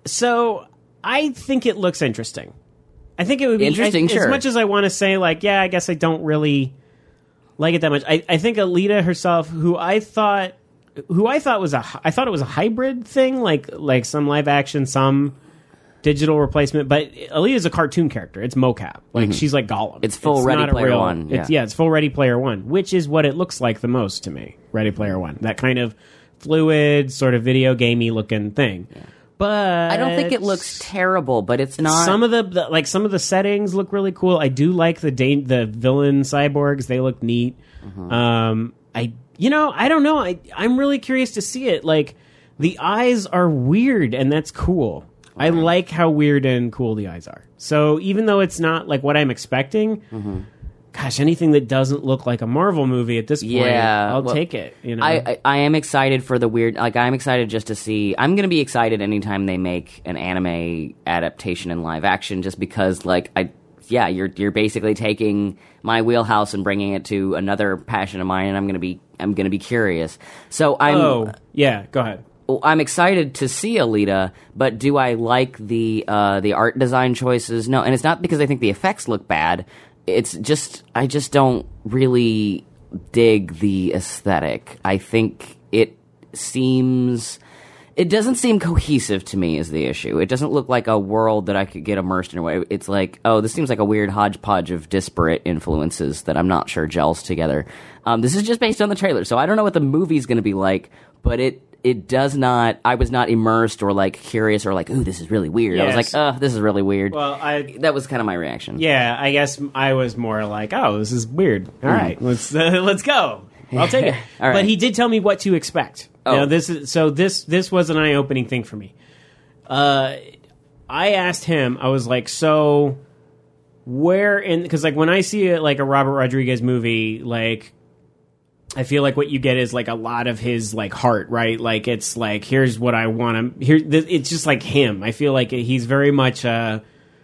So I think it looks interesting. I think it would be Interesting, I, sure. As much as I want to say, like, yeah, I guess I don't really like it that much. I, I think Alita herself, who I thought, who I thought was a, I thought it was a hybrid thing, like like some live action, some digital replacement. But Alita's a cartoon character. It's mocap. Like she's like Gollum. It's full Ready not a Player real- One, It's, yeah. yeah, it's full Ready Player One, which is what it looks like the most to me. Ready Player One, that kind of fluid, sort of video gamey looking thing. But I don't think it looks terrible, but it's not. some of the, the like some of the settings look really cool. I do like the da- the villain cyborgs; they look neat. Mm-hmm. Um, I you know I don't know. I I'm really curious to see it. Like the eyes are weird, and that's cool. I like how weird and cool the eyes are. So even though it's not like what I'm expecting, Mm-hmm. gosh, anything that doesn't look like a Marvel movie at this point, Yeah, I'll well, take it. You know, I, I I am excited for the weird. Like I'm excited just to see. I'm going to be excited anytime they make an anime adaptation in live action, just because like I yeah you're you're basically taking my wheelhouse and bringing it to another passion of mine, and I'm going to be I'm going to be curious. So I'm. oh yeah, go ahead. I'm excited to see Alita, but do I like the uh, the art design choices? No, and it's not because I think the effects look bad. It's just I just don't really dig the aesthetic. I think it seems it doesn't seem cohesive to me is the issue. It doesn't look like a world that I could get immersed in a way. It's like, oh, this seems like a weird hodgepodge of disparate influences that I'm not sure gels together. Um, this is just based on the trailer, so I don't know what the movie's going to be like, but it it does not. I was not immersed or like curious or like, ooh, this is really weird. I was Yes. like, oh, this is really weird. Well, I that was kind of my reaction. Yeah, I guess I was more like, oh, this is weird. All right, let's uh, let's go. I'll take it. Mm-hmm. All right. But he did tell me what to expect. Oh. You know, this is so this this was an eye opening thing for me. Uh, I asked him. I was like, so where in because like when I see a, like a Robert Rodriguez movie, like I feel like what you get is like a lot of his like heart, right? Like it's like here's what I want to here. Th- it's just like him. I feel like he's very much uh,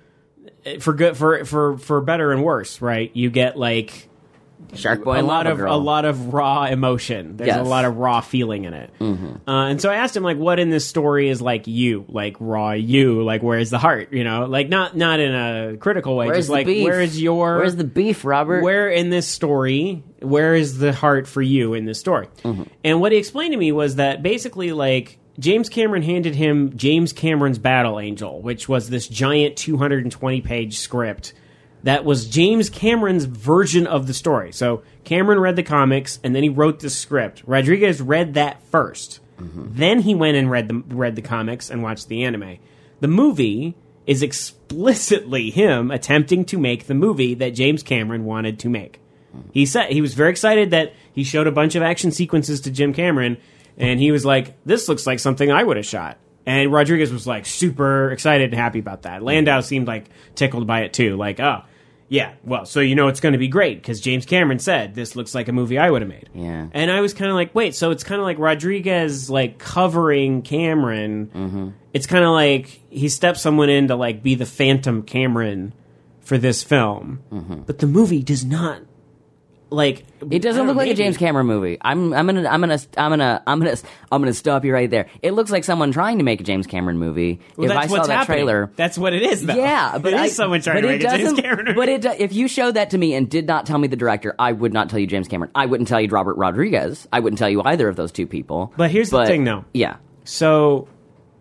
for good for for for better and worse, right? You get like Shark Boy a and lot Lava of Girl. a lot of raw emotion. There's Yes. a lot of raw feeling in it. Mm-hmm. Uh, and so I asked him like, what in this story is like you, like raw you, like where's the heart? You know, like not not in a critical way, Where's just the like beef? where is your Where's the beef, Robert? where in this story, where is the heart for you in this story? Mm-hmm. And what he explained to me was that basically, like, James Cameron handed him James Cameron's Battle Angel, which was this giant two hundred twenty page script that was James Cameron's version of the story. So Cameron read the comics, and then he wrote the script. Rodriguez read that first. Mm-hmm. Then he went and read the, read the comics and watched the anime. The movie is explicitly him attempting to make the movie that James Cameron wanted to make. He said he was very excited that he showed a bunch of action sequences to Jim Cameron, and he was like, "This looks like something I would have shot." And Rodriguez was like super excited and happy about that. Landau seemed like tickled by it too. Like, oh, yeah, well, so you know it's going to be great because James Cameron said this looks like a movie I would have made. Yeah. And I was kind of like, wait, so it's kind of like Rodriguez like covering Cameron. Mm-hmm. It's kind of like he stepped someone in to like be the Phantom Cameron for this film, mm-hmm. but the movie does not. Like It doesn't look like a James Cameron movie. I'm I'm gonna I'm gonna I'm gonna I'm gonna I'm gonna stop you right there. It looks like someone trying to make a James Cameron movie. Well, if that's I saw what's that happening. trailer, That's what it is, though. yeah, but it I, is someone trying but to it make a James doesn't- Cameron movie. But it do- if you showed that to me and did not tell me the director, I would not tell you James Cameron. I wouldn't tell you Robert Rodriguez. I wouldn't tell you either of those two people. But here's the thing, though. Yeah. So,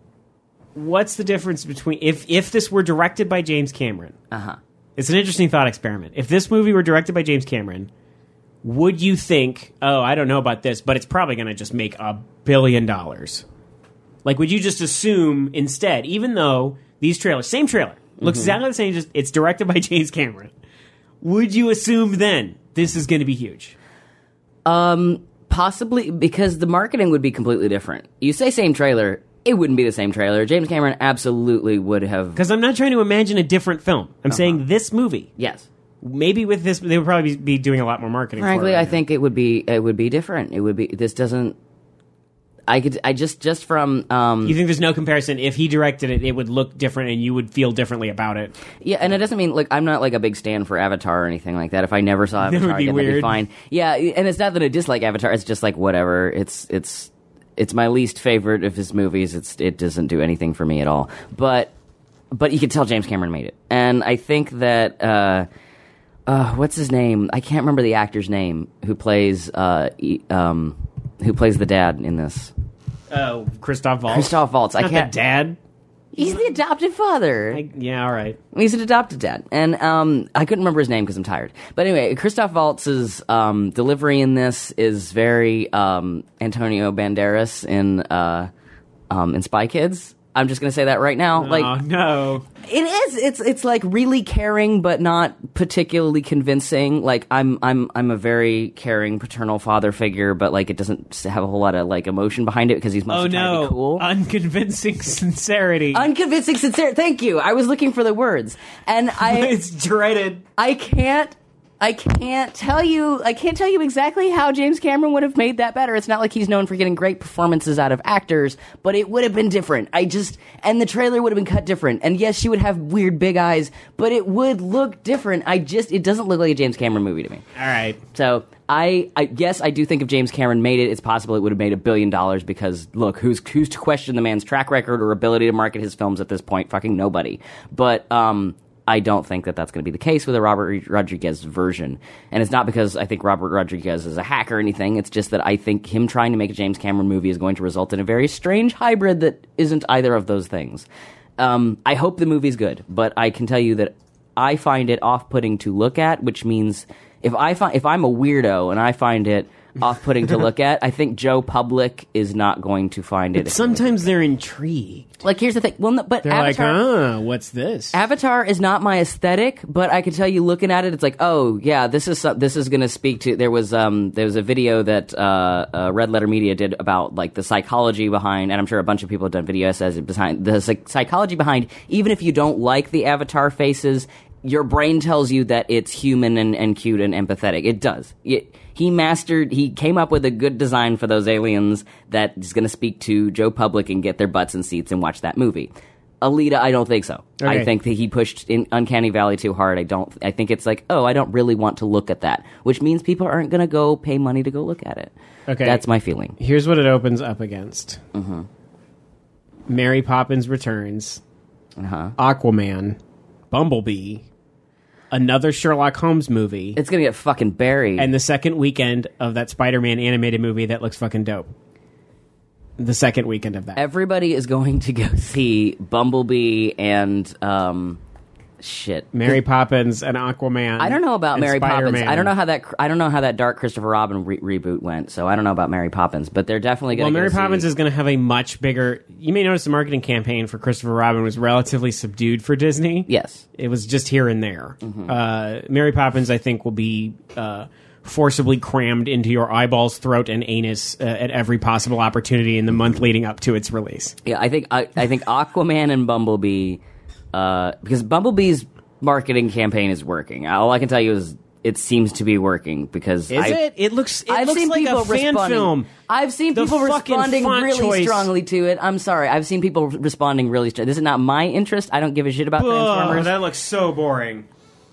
what's the difference between if if this were directed by James Cameron? Uh huh. It's an interesting thought experiment. If this movie were directed by James Cameron, would you think, oh, I don't know about this, but it's probably going to just make a billion dollars? Like, would you just assume instead, even though these trailers, same trailer, looks Mm-hmm. exactly the same, just it's directed by James Cameron, would you assume then this is going to be huge? Um, possibly because the marketing would be completely different. You say same trailer, it wouldn't be the same trailer. James Cameron absolutely would have. Because I'm not trying to imagine a different film. I'm Uh-huh. saying this movie. Yes. Maybe with this, they would probably be doing a lot more marketing. Frankly, for it right I now. think it would be it would be different. It would be this doesn't. I could. I just just from. Um, You think there's no comparison? If he directed it, it would look different, and you would feel differently about it. Yeah, and it doesn't mean like I'm not like a big stan for Avatar or anything like that. If I never saw Avatar, would be again, that'd be weird. fine. Yeah, and it's not that I dislike Avatar. It's just like whatever. It's it's it's my least favorite of his movies. It's it doesn't do anything for me at all. But but you can tell James Cameron made it, and I think that. Uh, uh, what's his name? I can't remember the actor's name who plays uh, e- um, who plays the dad in this. Oh, Christoph Waltz. Christoph Waltz. I Not can't. the dad. He's the adopted father. I, yeah, all right. He's an adopted dad, and um, I couldn't remember his name because I'm tired. But anyway, Christoph Waltz's um, delivery in this is very um, Antonio Banderas in uh, um, in Spy Kids. I'm just going to say that right now. Oh, Like no. it is. It's it's like really caring, but not particularly convincing. Like I'm I'm I'm a very caring paternal father figure, but like it doesn't have a whole lot of like emotion behind it because he's Oh, mostly trying to no. be cool. Unconvincing sincerity. Unconvincing sincerity. Thank you. I was looking for the words, and I It's dreaded. I can't. I can't tell you. I can't tell you exactly how James Cameron would have made that better. It's not like he's known for getting great performances out of actors, but it would have been different. I just and the trailer would have been cut different. And yes, she would have weird big eyes, but it would look different. I just it doesn't look like a James Cameron movie to me. All right. So I, I yes, I do think if James Cameron made it, it's possible it would have made a billion dollars because look, who's who's to question the man's track record or ability to market his films at this point? Fucking nobody. But um. I don't think that that's going to be the case with a Robert Rodriguez version. And it's not because I think Robert Rodriguez is a hack or anything. It's just that I think him trying to make a James Cameron movie is going to result in a very strange hybrid that isn't either of those things. Um, I hope the movie's good, but I can tell you that I find it off-putting to look at, which means if, I find, if I'm a weirdo and I find it off-putting to look at, I think Joe Public is not going to find it. Sometimes they're intrigued. Like, here's the thing. Well, no, but They're Avatar, like, ah, what's this? Avatar is not my aesthetic, but I can tell you, looking at it, it's like, oh yeah, this is some, this is going to speak to. There was um there was a video that uh, uh, Red Letter Media did about like the psychology behind, and I'm sure a bunch of people have done video essays behind the psych- psychology behind. Even if you don't like the Avatar faces, your brain tells you that it's human and, and cute and empathetic. It does. It, he mastered, he came up with a good design for those aliens that is going to speak to Joe Public and get their butts in seats and watch that movie. Alita, I don't think so. Okay. I think that he pushed in Uncanny Valley too hard. I don't, I think it's like, oh, I don't really want to look at that, which means people aren't going to go pay money to go look at it. Okay. That's my feeling. Here's what it opens up against. Mm-hmm. Mary Poppins Returns. Uh-huh. Aquaman. Bumblebee. Another Sherlock Holmes movie. It's going to get fucking buried. And the second weekend of that Spider-Man animated movie that looks fucking dope. The second weekend of that. Everybody is going to go see Bumblebee and um, shit. Mary Poppins and Aquaman. I don't know about and Mary Spider-Man. Poppins. I don't know how that. I don't know how that Dark Christopher Robin re- reboot went. So I don't know about Mary Poppins. But they're definitely going Well, to. Mary go Poppins see. is going to have a much bigger. You may notice the marketing campaign for Christopher Robin was relatively subdued for Disney. Yes. It was just here and there. Mm-hmm. Uh, Mary Poppins, I think, will be uh, forcibly crammed into your eyeballs, throat, and anus uh, at every possible opportunity in the month leading up to its release. Yeah, I think I, I think Aquaman and Bumblebee, uh, because Bumblebee's marketing campaign is working. All I can tell you is it seems to be working because Is I, it? It looks. It I've looks seen like people a fan responding. film. I've seen The people fucking responding font really choice. strongly to it. I'm sorry. I've seen people responding really strongly. This is not my interest. I don't give a shit about Oh, Transformers. that looks so boring.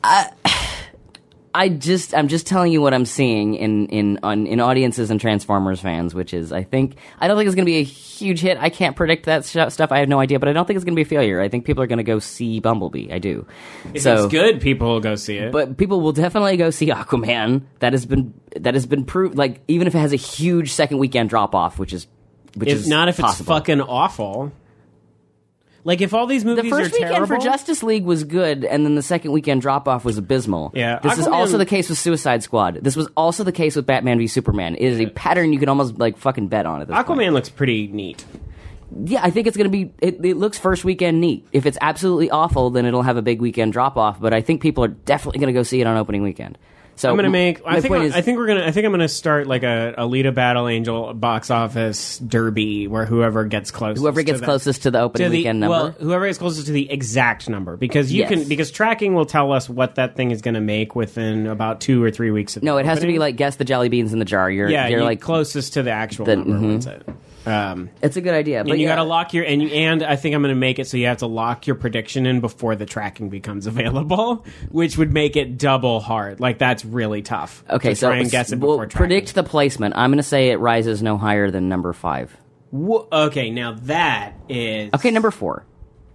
I just, I'm just telling you what I'm seeing in in on, in audiences and Transformers fans, which is, I think, I don't think it's going to be a huge hit. I can't predict that sh- stuff. I have no idea, but I don't think it's going to be a failure. I think people are going to go see Bumblebee. I do. If so, it's good, people will go see it. but people will definitely go see Aquaman. That has been that has been proved. Like, even if it has a huge second weekend drop off, which is which if is not, if possible. it's fucking awful. Like, if all these movies The first are weekend terrible, for Justice League was good, and then the second weekend drop-off was abysmal. Yeah, This is Aquaman- also the case with Suicide Squad. This was also the case with Batman v Superman. It is a pattern you can almost, like, fucking bet on at this Aquaman point. looks pretty neat. Yeah, I think it's going to be... It, it looks first weekend neat. If it's absolutely awful, then it'll have a big weekend drop-off, but I think people are definitely going to go see it on opening weekend. So I'm gonna make. my I think. point I, is, I think we're gonna. I think I'm gonna start like a Alita Battle Angel box office derby where whoever gets closest. whoever gets to the, closest to the opening to the, weekend number. Well, whoever gets closest to the exact number, because you Yes. can. Because tracking will tell us what that thing is going to make within about two or three weeks. Of no, the it has to opening. be like guess the jelly beans in the jar. You're, Yeah, you're you like closest to the actual the- number. mhm. What's it? Um, It's a good idea. But and you yeah. got to lock your and you, and I think I'm going to make it so you have to lock your prediction in before the tracking becomes available, which would make it double hard. Like that's really tough. Okay, to so try and guess it we'll before tracking. predict the placement. I'm going to say it rises no higher than number five. Wha- okay, now that is Okay, number four.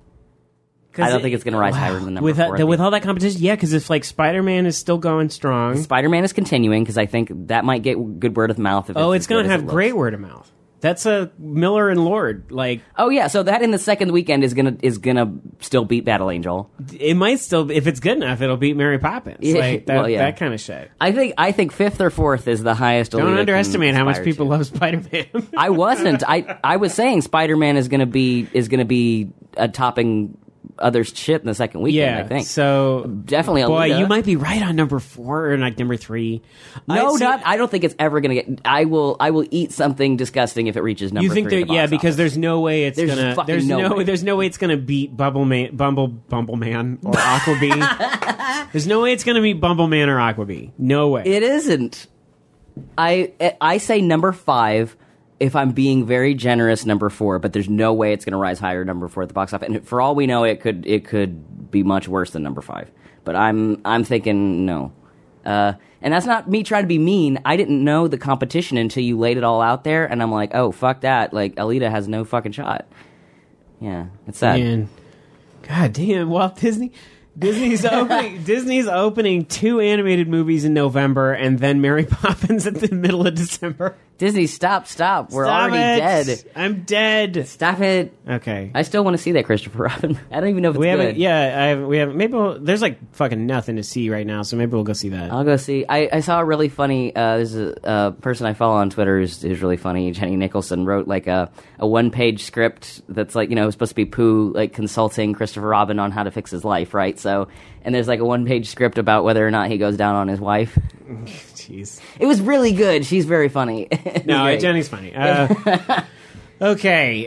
I don't it- think it's going to rise wow. higher than number with four. that, with all that competition. Yeah, because if like Spider-Man is still going strong. Spider-Man is continuing because I think that might get good word of mouth. If Oh, it's it's going as to good as have it great looks. word of mouth. That's a Miller and Lord. Like Oh yeah, so that in the second weekend is gonna is gonna still beat Battle Angel. it might still, if it's good enough, it'll beat Mary Poppins. Yeah, Like that, well, yeah. that kind of shit. I think I think fifth or fourth is the highest. Don't Alita can underestimate how much aspire people to. love Spider-Man. I wasn't. I I was saying Spider-Man is gonna be is gonna be a topping other shit in the second weekend. yeah, I think so definitely. boy, Alita. you might be right on number four or like number three. No, I see- not. I don't think it's ever gonna get. I will. I will eat something disgusting if it reaches number. You think three that? at the Yeah, box because office. there's no way it's There's gonna. fucking There's no no. way. There's no way it's gonna beat Bumbleman, Bumble, Bumbleman or Aquabee. There's no way it's gonna beat Bumbleman or Aquabee. No way. It isn't. I I say number five. If I'm being very generous, number four, but there's no way it's going to rise higher number four at the box office. And for all we know, it could it could be much worse than number five. But I'm I'm thinking no, uh, and that's not me trying to be mean. I didn't know the competition until you laid it all out there, and I'm like, oh fuck that! Like Alita has no fucking shot. Yeah, it's sad. Man, God damn, Walt Disney. Disney's opening Disney's opening two animated movies in November and then Mary Poppins at the middle of December. Disney, stop, stop! We're Stop already it. dead. I'm dead. Stop it! Okay. I still want to see that Christopher Robin. I don't even know if it's we good. haven't yeah, I have we have maybe we'll, there's like fucking nothing to see right now, so maybe we'll go see that. I'll go see. I, I saw a really funny. Uh, there's a, a person I follow on Twitter who's, who's really funny. Jenny Nicholson wrote like a, a one page script that's like you know supposed to be Pooh like consulting Christopher Robin on how to fix his life, right? So and there's like a one page script about whether or not he goes down on his wife. Jeez. It was really good. She's very funny. No, Great. Jenny's funny. Uh, okay.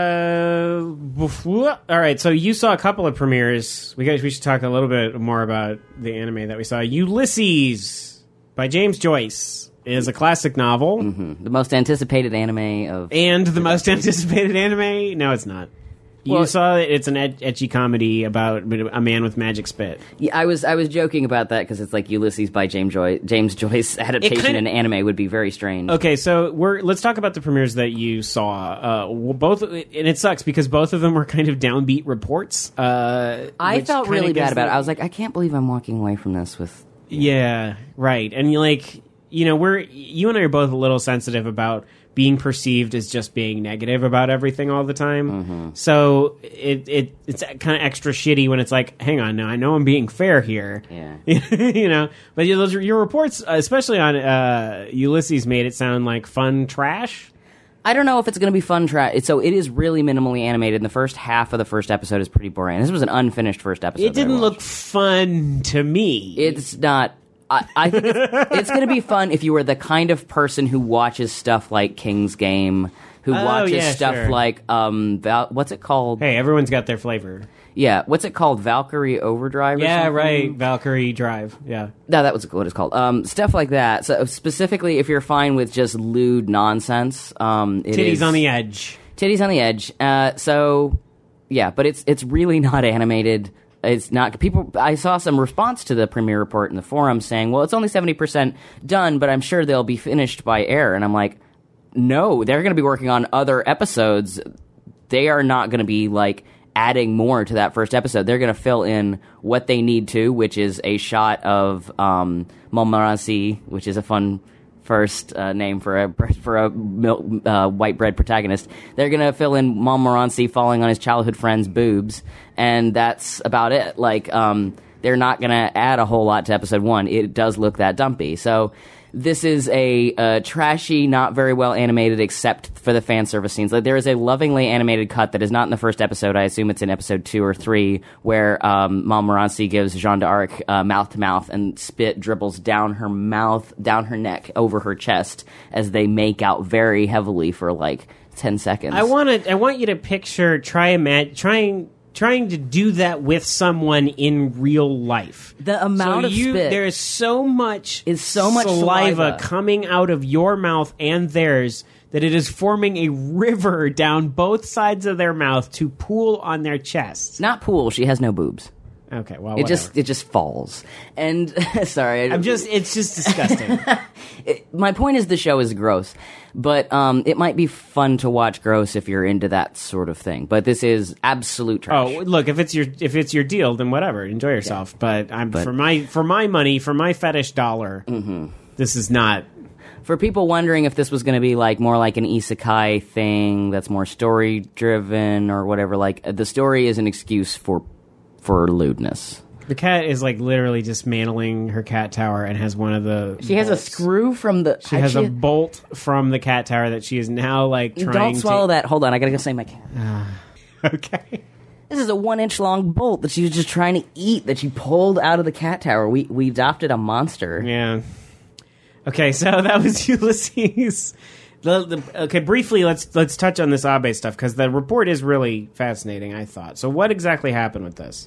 Uh, before- all right. So you saw a couple of premieres. We guys, we should talk a little bit more about the anime that we saw. Ulysses by James Joyce is a classic novel the most anticipated anime of. and the most anticipated anime. No, it's not. You Well- saw it. It's an ed- etchy comedy about a man with magic spit. Yeah, I was I was joking about that because it's like Ulysses by James Joyce. James Joyce adaptation kinda- in anime would be very strange. Okay, so we're let's talk about the premieres that you saw. Uh, well, both, and it sucks because both of them were kind of downbeat reports. Uh, I which felt kinda really gives bad about it. the- I was like, I can't believe I'm walking away from this with. Yeah, right. And you like, you know, we're you and I are both a little sensitive about being perceived as just being negative about everything all the time. Mm-hmm. So it it it's kind of extra shitty when it's like, hang on, now I know I'm being fair here. Yeah. You know, but your, those, your reports, especially on uh, Ulysses, made it sound like fun trash. I don't know if it's going to be fun. Tra- so it is really minimally animated. And the first half of the first episode is pretty boring. This was an unfinished first episode. It that I didn't look watched. fun to me. It's not. I, I think it's, it's going to be fun if you are the kind of person who watches stuff like King's Game, who Oh, watches yeah, stuff sure. like um, Val- what's it called? Hey, everyone's got their flavor. Yeah, what's it called? Valkyrie Overdrive. Or Yeah, something? right. Valkyrie Drive. Yeah. No, that was what it's called. Um, stuff like that. So specifically, if you're fine with just lewd nonsense, um, it Titties is- on the edge. Titties on the edge. Uh, so yeah, but it's it's really not animated. It's not people. I saw some response to the premiere report in the forum saying, "Well, it's only seventy percent done, but I'm sure they'll be finished by air." And I'm like, "No, they're going to be working on other episodes. They are not going to be like." Adding more to that first episode. They're going to fill in what they need to, which is a shot of um, Montmorency, which is a fun first uh, name for a for a mil- uh, white bread protagonist. They're going to fill in Montmorency falling on his childhood friend's boobs, and that's about it. Like, um, they're not going to add a whole lot to episode one. It does look that dumpy. So this is a uh, trashy, not very well animated, except for the fan service scenes. Like there is a lovingly animated cut that is not in the first episode. I assume it's in episode two or three, where um, Montmorency gives Jeanne d'Arc uh, mouth to mouth, and spit dribbles down her mouth, down her neck, over her chest as they make out very heavily for like ten seconds. I want to. I want you to picture. Try imagine. Trying. trying to do that with someone in real life. The amount so of you, spit there is so much is so much saliva, saliva coming out of your mouth and theirs that it is forming a river down both sides of their mouth to pool on their chests. Not pool. She has no boobs. Okay, well, it whatever. just it just falls. And sorry, I'm just it's just disgusting. it, my point is the show is gross, but um, it might be fun to watch gross if you're into that sort of thing. But this is absolute trash. Oh, look, if it's your if it's your deal, then whatever, enjoy yourself. Yeah. But I'm but, for my for my money, for my fetish dollar, mm-hmm. this is not. For people wondering if this was going to be like more like an isekai thing that's more story driven or whatever, like the story is an excuse for. for lewdness. The cat is like literally dismantling her cat tower and has one of the She bolts. has a screw from the She has she... a bolt from the cat tower that she is now like trying Don't swallow to... that. Hold on, I gotta go say my cat. Okay. This is a one inch long bolt that she was just trying to eat that she pulled out of the cat tower. We we adopted a monster. Yeah. Okay, so that was Ulysses. The, the, okay, briefly, let's let's touch on this Abe stuff because the report is really fascinating, I thought. So what exactly happened with this?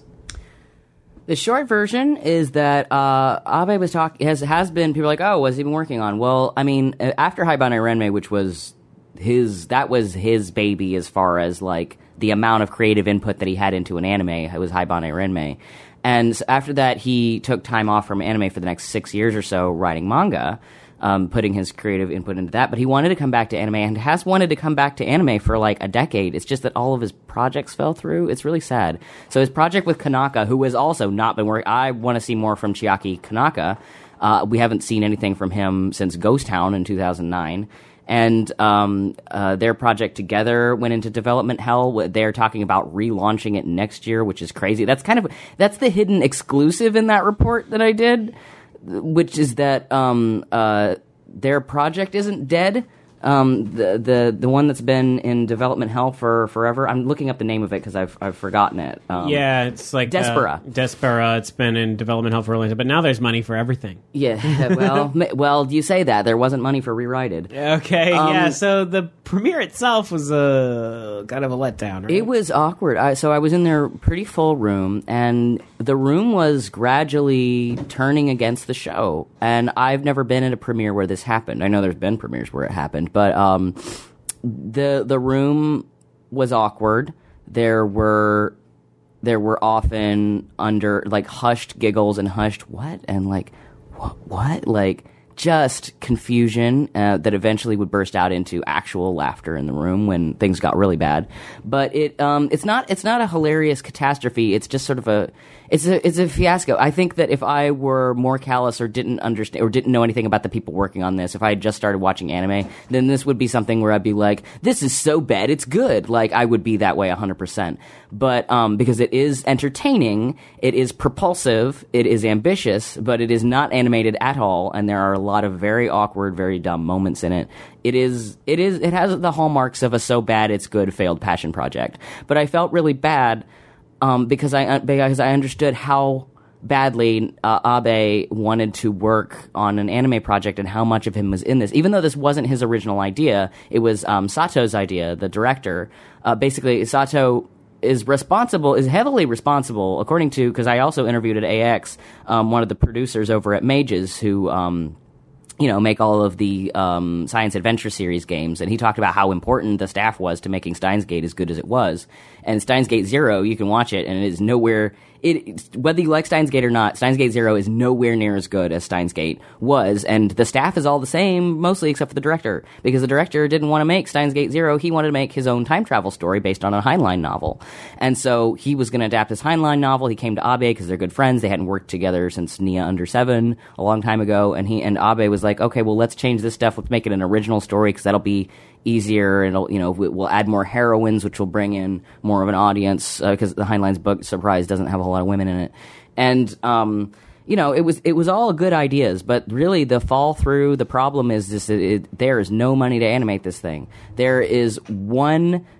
The short version is that uh, Abe was talking has has been people are like, oh, what's he been working on? Well, I mean, after Haibane Renmei, which was his that was his baby as far as like the amount of creative input that he had into an anime. It was Haibane Renmei, and after that, he took time off from anime for the next six years or so, writing manga. Um, putting his creative input into that, but he wanted to come back to anime and has wanted to come back to anime for like a decade. It's just that all of his projects fell through. It's really sad. So his project with Kanaka, who has also not been working, I want to see more from Chiaki Kanaka. Uh, we haven't seen anything from him since Ghost Town in two thousand nine. And um, uh, their project together went into development hell. They're talking about relaunching it next year, which is crazy. That's kind of, that's the hidden exclusive in that report that I did. Which is that um, uh, their project isn't dead. Um, the the the one that's been in development hell for forever. I'm looking up the name of it because I've I've forgotten it. Um, yeah, it's like Despera. Uh, Despera. It's been in development hell for a long time, but now there's money for everything. Yeah. Well, well, you say that there wasn't money for Rewrited. Okay. Um, yeah. So the premiere itself was a kind of a letdown. Right? It was awkward. I, so I was in their pretty full room, and the room was gradually turning against the show. And I've never been at a premiere where this happened. I know there's been premieres where it happened. But um, the the room was awkward. There were there were often under like hushed giggles and hushed what and like what what like just confusion uh, that eventually would burst out into actual laughter in the room when things got really bad. But it um it's not it's not a hilarious catastrophe. It's just sort of a It's a it's a fiasco. I think that if I were more callous or didn't understand or didn't know anything about the people working on this, if I had just started watching anime, then this would be something where I'd be like, "This is so bad, it's good." Like I would be that way one hundred percent. But um, because it is entertaining, it is propulsive, it is ambitious, but it is not animated at all, and there are a lot of very awkward, very dumb moments in it. It is it is it has the hallmarks of a so bad it's good failed passion project. But I felt really bad. Um, because I because I understood how badly uh, Abe wanted to work on an anime project and how much of him was in this. Even though this wasn't his original idea, it was um, Sato's idea, the director. Uh, basically, Sato is responsible, is heavily responsible, according to, because I also interviewed at A X, um, one of the producers over at Mages who... Um, you know, make all of the um, Science Adventure series games, and he talked about how important the staff was to making Steins Gate as good as it was. And Steins Gate Zero, you can watch it, and it is nowhere... It, whether you like Steins Gate or not, Steins Gate Zero is nowhere near as good as Steins Gate was, and the staff is all the same, mostly except for the director, because the director didn't want to make Steins Gate Zero, he wanted to make his own time travel story based on a Heinlein novel. And so he was going to adapt his Heinlein novel, he came to Abe because they're good friends, they hadn't worked together since Nia Under Seven a long time ago, and he and Abe was like, okay, well, let's change this stuff, let's make it an original story, because that'll be easier, and it'll, you know, we'll add more heroines, which will bring in more of an audience, because uh, the Heinlein's book, surprise, doesn't have a whole lot of women in it. And, um, you know, it was it was all good ideas, but really the fall through, the problem is this, it, it, there is no money to animate this thing. There is one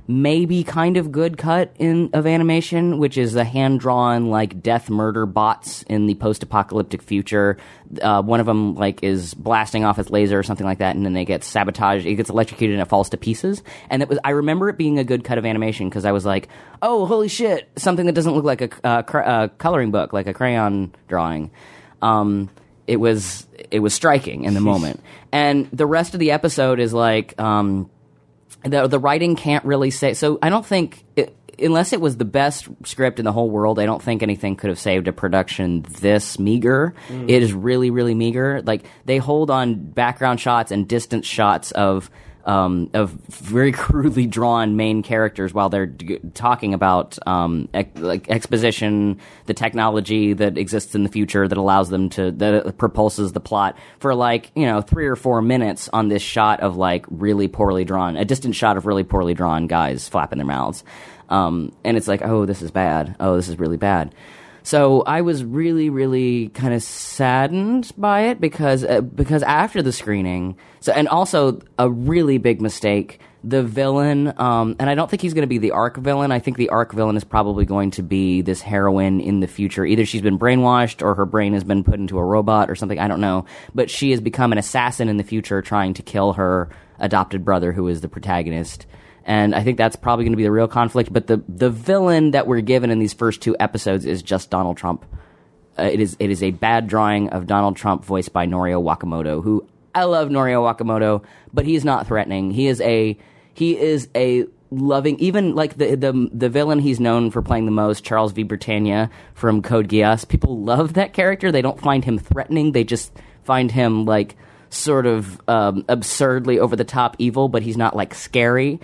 maybe kind of good cut in of animation, which is the hand-drawn like death murder bots in the post-apocalyptic future. Uh, one of them like is blasting off its laser or something like that, and then they get sabotaged. It gets electrocuted and it falls to pieces. And it was I remember it being a good cut of animation because I was like, oh, holy shit, something that doesn't look like a, a, a coloring book, like a crayon drawing. Um, it was it was striking in the moment. And the rest of the episode is like... Um, The the writing can't really say... So I don't think... It, unless it was the best script in the whole world, I don't think anything could have saved a production this meager. Mm. It is really, really meager. Like, they hold on background shots and distance shots of... Um, of very crudely drawn main characters while they're d- talking about um, ex- like exposition, the technology that exists in the future that allows them to that propulses the plot for like you know three or four minutes on this shot of like really poorly drawn, a distant shot of really poorly drawn guys flapping their mouths, um, and it's like, oh, this is bad. Oh, this is really bad. So I was really, really kind of saddened by it because uh, because after the screening, so and also a really big mistake, the villain, um, and I don't think he's going to be the arc villain. I think the arc villain is probably going to be this heroine in the future. Either she's been brainwashed or her brain has been put into a robot or something. I don't know. But she has become an assassin in the future trying to kill her adopted brother, who is the protagonist. And I think that's probably going to be the real conflict. But the the villain that we're given in these first two episodes is just Donald Trump. Uh, it is it is a bad drawing of Donald Trump voiced by Norio Wakamoto, who I love Norio Wakamoto, but he is not threatening. He is a he is a loving, even like the the the villain he's known for playing the most, Charles V. Britannia from Code Geass. People love that character. They don't find him threatening. They just find him like sort of um, absurdly over-the-top evil, but he's not, like, scary.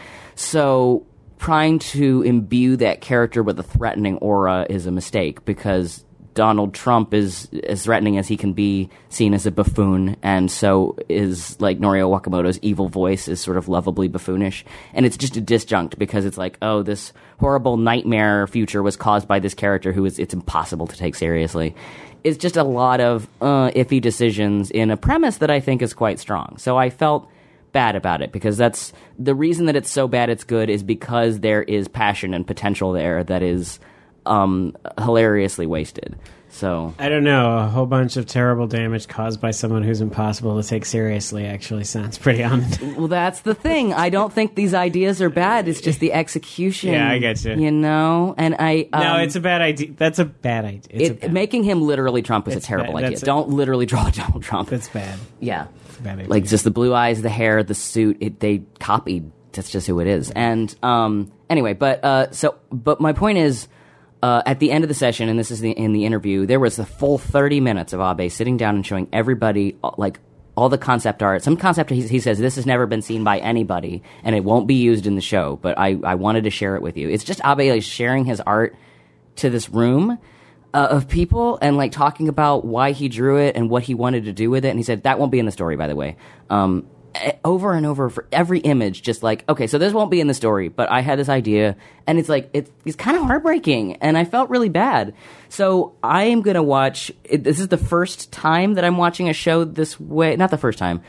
So trying to imbue that character with a threatening aura is a mistake, because Donald Trump is as threatening as he can be, seen as a buffoon, and so is, like, Norio Wakamoto's evil voice is sort of lovably buffoonish. And it's just a disjunct, because it's like, oh, this horrible nightmare future was caused by this character who is, it's impossible to take seriously. It's just a lot of uh, iffy decisions in a premise that I think is quite strong. So I felt bad about it, because that's the reason that it's so bad it's good is because there is passion and potential there that is um, hilariously wasted. So I don't know. A whole bunch of terrible damage caused by someone who's impossible to take seriously actually sounds pretty on. Well, that's the thing. I don't think these ideas are bad. It's just the execution. Yeah, I get you. You know, and I um, no, it's a bad idea. That's a bad idea. It's it, a bad making him literally Trump is it's a terrible bad. idea. That's Don't a, literally draw Donald Trump. That's bad. Yeah, it's a bad idea. Like just the blue eyes, the hair, the suit. It, they copied. That's just who it is. And um, anyway, but uh, so, but my point is. Uh, at the end of the session, and this is the, in the interview, there was the full thirty minutes of Abe sitting down and showing everybody, uh, like, all the concept art. Some concept, he, he says, this has never been seen by anybody, and it won't be used in the show, but I, I wanted to share it with you. It's just Abe like, sharing his art to this room uh, of people and, like, talking about why he drew it and what he wanted to do with it, and he said, that won't be in the story, by the way. Um, over and over for every image, just like, okay, so this won't be in the story, but I had this idea, and it's like, it's, it's kind of heartbreaking, and I felt really bad. So I am going to watch, it, this is the first time that I'm watching a show this way, not the first time,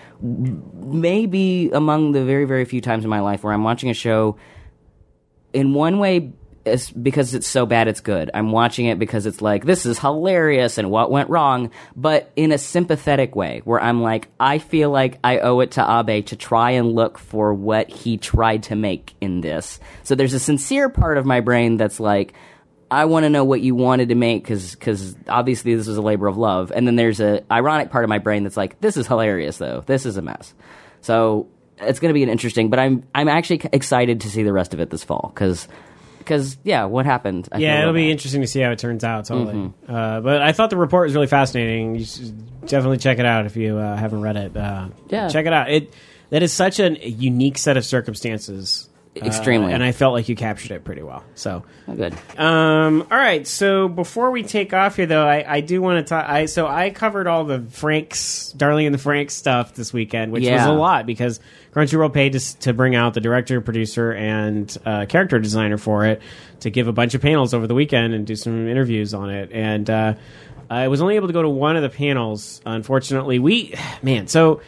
maybe among the very, very few times in my life where I'm watching a show in one way, it's because it's so bad it's good. I'm watching it because it's like, this is hilarious and what went wrong, but in a sympathetic way where I'm like, I feel like I owe it to Abe to try and look for what he tried to make in this. So there's a sincere part of my brain that's like, I want to know what you wanted to make because because obviously this was a labor of love. And then there's a ironic part of my brain that's like, this is hilarious though. This is a mess. So it's going to be an interesting, but I'm I'm actually excited to see the rest of it this fall because Because, yeah, what happened? I yeah, it'll be interesting to see how it turns out, totally. Mm-hmm. Uh, but I thought the report was really fascinating. You should definitely check it out if you uh, haven't read it. Uh, yeah. Check it out. It That is such a unique set of circumstances. Extremely. Uh, and I felt like you captured it pretty well. So oh, good. Um, all right. So before we take off here, though, I, I do want to talk. I So I covered all the Franks, Darling and the Franks stuff this weekend, which yeah. was a lot because Crunchyroll paid to, to bring out the director, producer, and uh, character designer for it to give a bunch of panels over the weekend and do some interviews on it. And uh, I was only able to go to one of the panels, unfortunately. We, man, so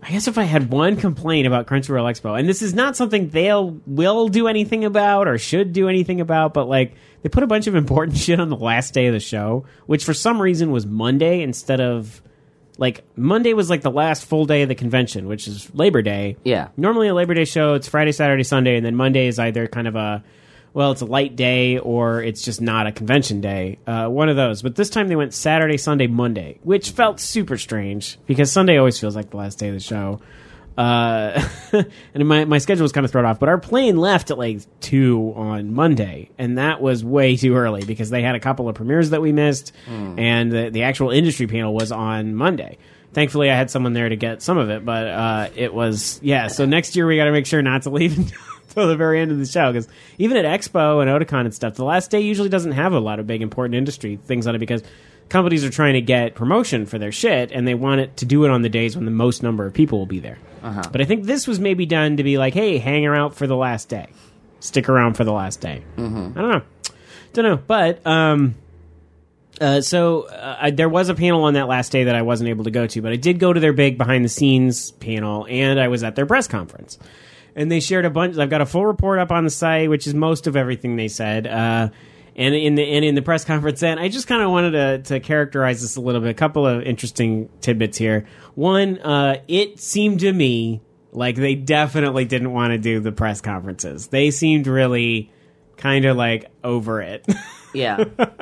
I guess if I had one complaint about Crunchyroll Expo, and this is not something they'll will do anything about or should do anything about, but like they put a bunch of important shit on the last day of the show, which for some reason was Monday instead of like Monday was like the last full day of the convention, which is Labor Day. Yeah. Normally a Labor Day show, it's Friday, Saturday, Sunday, and then Monday is either kind of a well, it's a light day or it's just not a convention day. Uh, one of those. But this time they went Saturday, Sunday, Monday, which felt super strange because Sunday always feels like the last day of the show. Uh, and my, my schedule was kind of thrown off. But our plane left at like two on Monday, and that was way too early because they had a couple of premieres that we missed, mm. and the, the actual industry panel was on Monday. Thankfully, I had someone there to get some of it, but uh, it was, yeah, so next year we got to make sure not to leave until the very end of the show, because even at Expo and Otakon and stuff, the last day usually doesn't have a lot of big important industry things on it, because companies are trying to get promotion for their shit, and they want it to do it on the days when the most number of people will be there. Uh-huh. But I think this was maybe done to be like, hey, hang around for the last day. Stick around for the last day. Mm-hmm. I don't know. Don't know, but... um Uh, so uh, I, there was a panel on that last day that I wasn't able to go to, but I did go to their big behind-the-scenes panel, and I was at their press conference. And they shared a bunch. I've got a full report up on the site, which is most of everything they said. Uh, and in the and in the press conference, then I just kind of wanted to, to characterize this a little bit. A couple of interesting tidbits here. One, uh, it seemed to me like they definitely didn't want to do the press conferences. They seemed really kind of like over it. Yeah.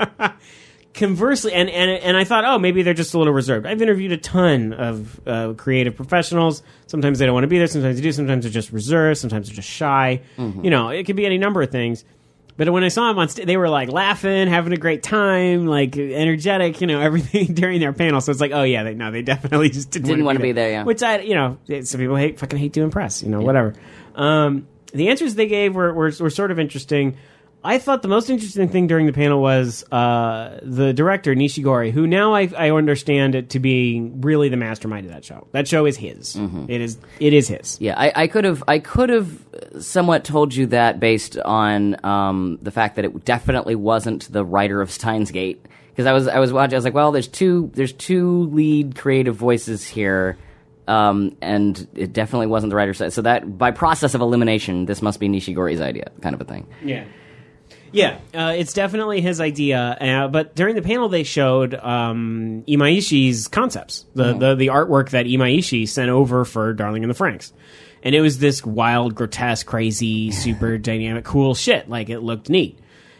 Conversely, and, and and I thought, oh, maybe they're just a little reserved. I've interviewed a ton of uh, creative professionals. Sometimes they don't want to be there. Sometimes they do. Sometimes they're just reserved. Sometimes they're just shy. Mm-hmm. You know, it could be any number of things. But when I saw them on stage, they were like laughing, having a great time, like energetic, you know, everything during their panel. So it's like, oh yeah, they no, they definitely just didn't, didn't want to be, be there. Yeah, which I, you know, some people hate, fucking hate to impress, you know, yeah. whatever. Um, the answers they gave were, were were sort of interesting. I thought the most interesting thing during the panel was uh, the director, Nishigori, who now I, I understand it to be really the mastermind of that show. That show is his. Mm-hmm. It is It is his. Yeah, I, I could have I could have somewhat told you that based on um, the fact that it definitely wasn't the writer of Steins Gate. Because I was I was watching, I was like, well, there's two there's two lead creative voices here. Um, and it definitely wasn't the writer's side. So that, by process of elimination, this must be Nishigori's idea, kind of a thing. Yeah. Yeah, uh, it's definitely his idea. Uh, but during the panel, they showed um, Imaishi's concepts, the, mm-hmm. the the artwork that Imaishi sent over for Darling in the Franxx. And it was this wild, grotesque, crazy, super dynamic, cool shit. Like, it looked neat.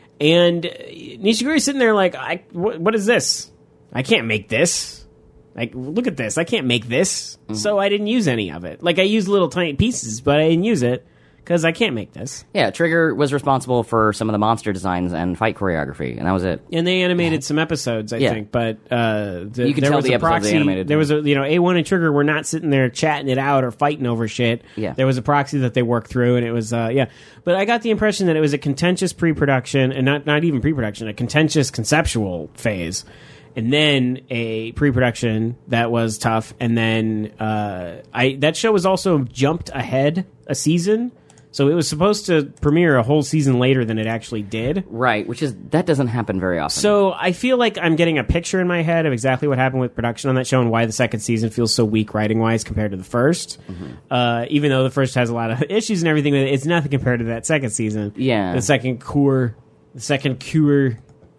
And Nishigori's sitting there like, I, wh- what is this? I can't make this. Like, look at this. I can't make this. Mm-hmm. So I didn't use any of it. Like, I used little tiny pieces, but I didn't use it. Because I can't make this. Yeah, Trigger was responsible for some of the monster designs and fight choreography, and that was it. And they animated some episodes, I yeah. think. But uh, the, you can there tell was the a episodes proxy, they animated. There was a, you know, A one and Trigger were not sitting there chatting it out or fighting over shit. Yeah. There was a proxy that they worked through, and it was, uh, yeah. But I got the impression that it was a contentious pre-production, and not, not even pre-production, a contentious conceptual phase. And then a pre-production that was tough, and then uh, I that show was also jumped ahead a season. So it was supposed to premiere a whole season later than it actually did. Right, which is, that doesn't happen very often. So I feel like I'm getting a picture in my head of exactly what happened with production on that show and why the second season feels so weak writing-wise compared to the first. Mm-hmm. Uh, even though the first has a lot of issues and everything, it's nothing compared to that second season. Yeah. The second cure, the second cure,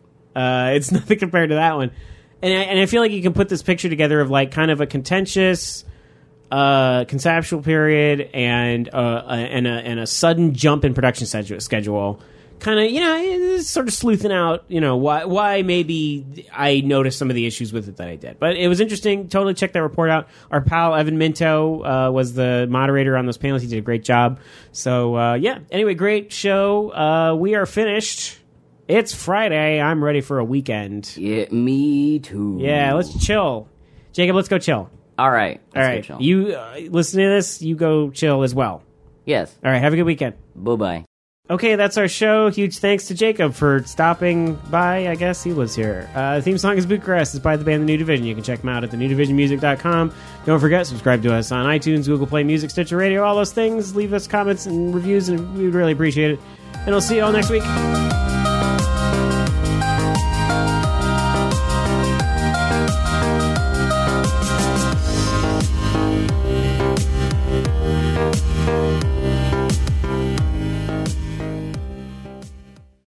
uh, it's nothing compared to that one. And I, and I feel like you can put this picture together of like kind of a contentious... Uh, conceptual period and uh, and a and a sudden jump in production schedule, kind of, you know, sort of sleuthing out, you know, why why maybe I noticed some of the issues with it that I did. But it was interesting. Totally check that report out. Our pal Evan Minto uh, was the moderator on those panels. He did a great job. So uh, yeah. Anyway, great show. Uh, we are finished. It's Friday. I'm ready for a weekend. Yeah, me too. Yeah, let's chill. Jacob, let's go chill. All right. All right. You uh, listen to this, you go chill as well. Yes. All right. Have a good weekend. Bye-bye. Okay, that's our show. Huge thanks to Jacob for stopping by. I guess he lives here. Uh, the theme song is Bucharest. It's by the band The New Division. You can check them out at the new division music dot com. Don't forget, subscribe to us on iTunes, Google Play Music, Stitcher Radio, all those things. Leave us comments and reviews, and we would really appreciate it. And I'll see you all next week.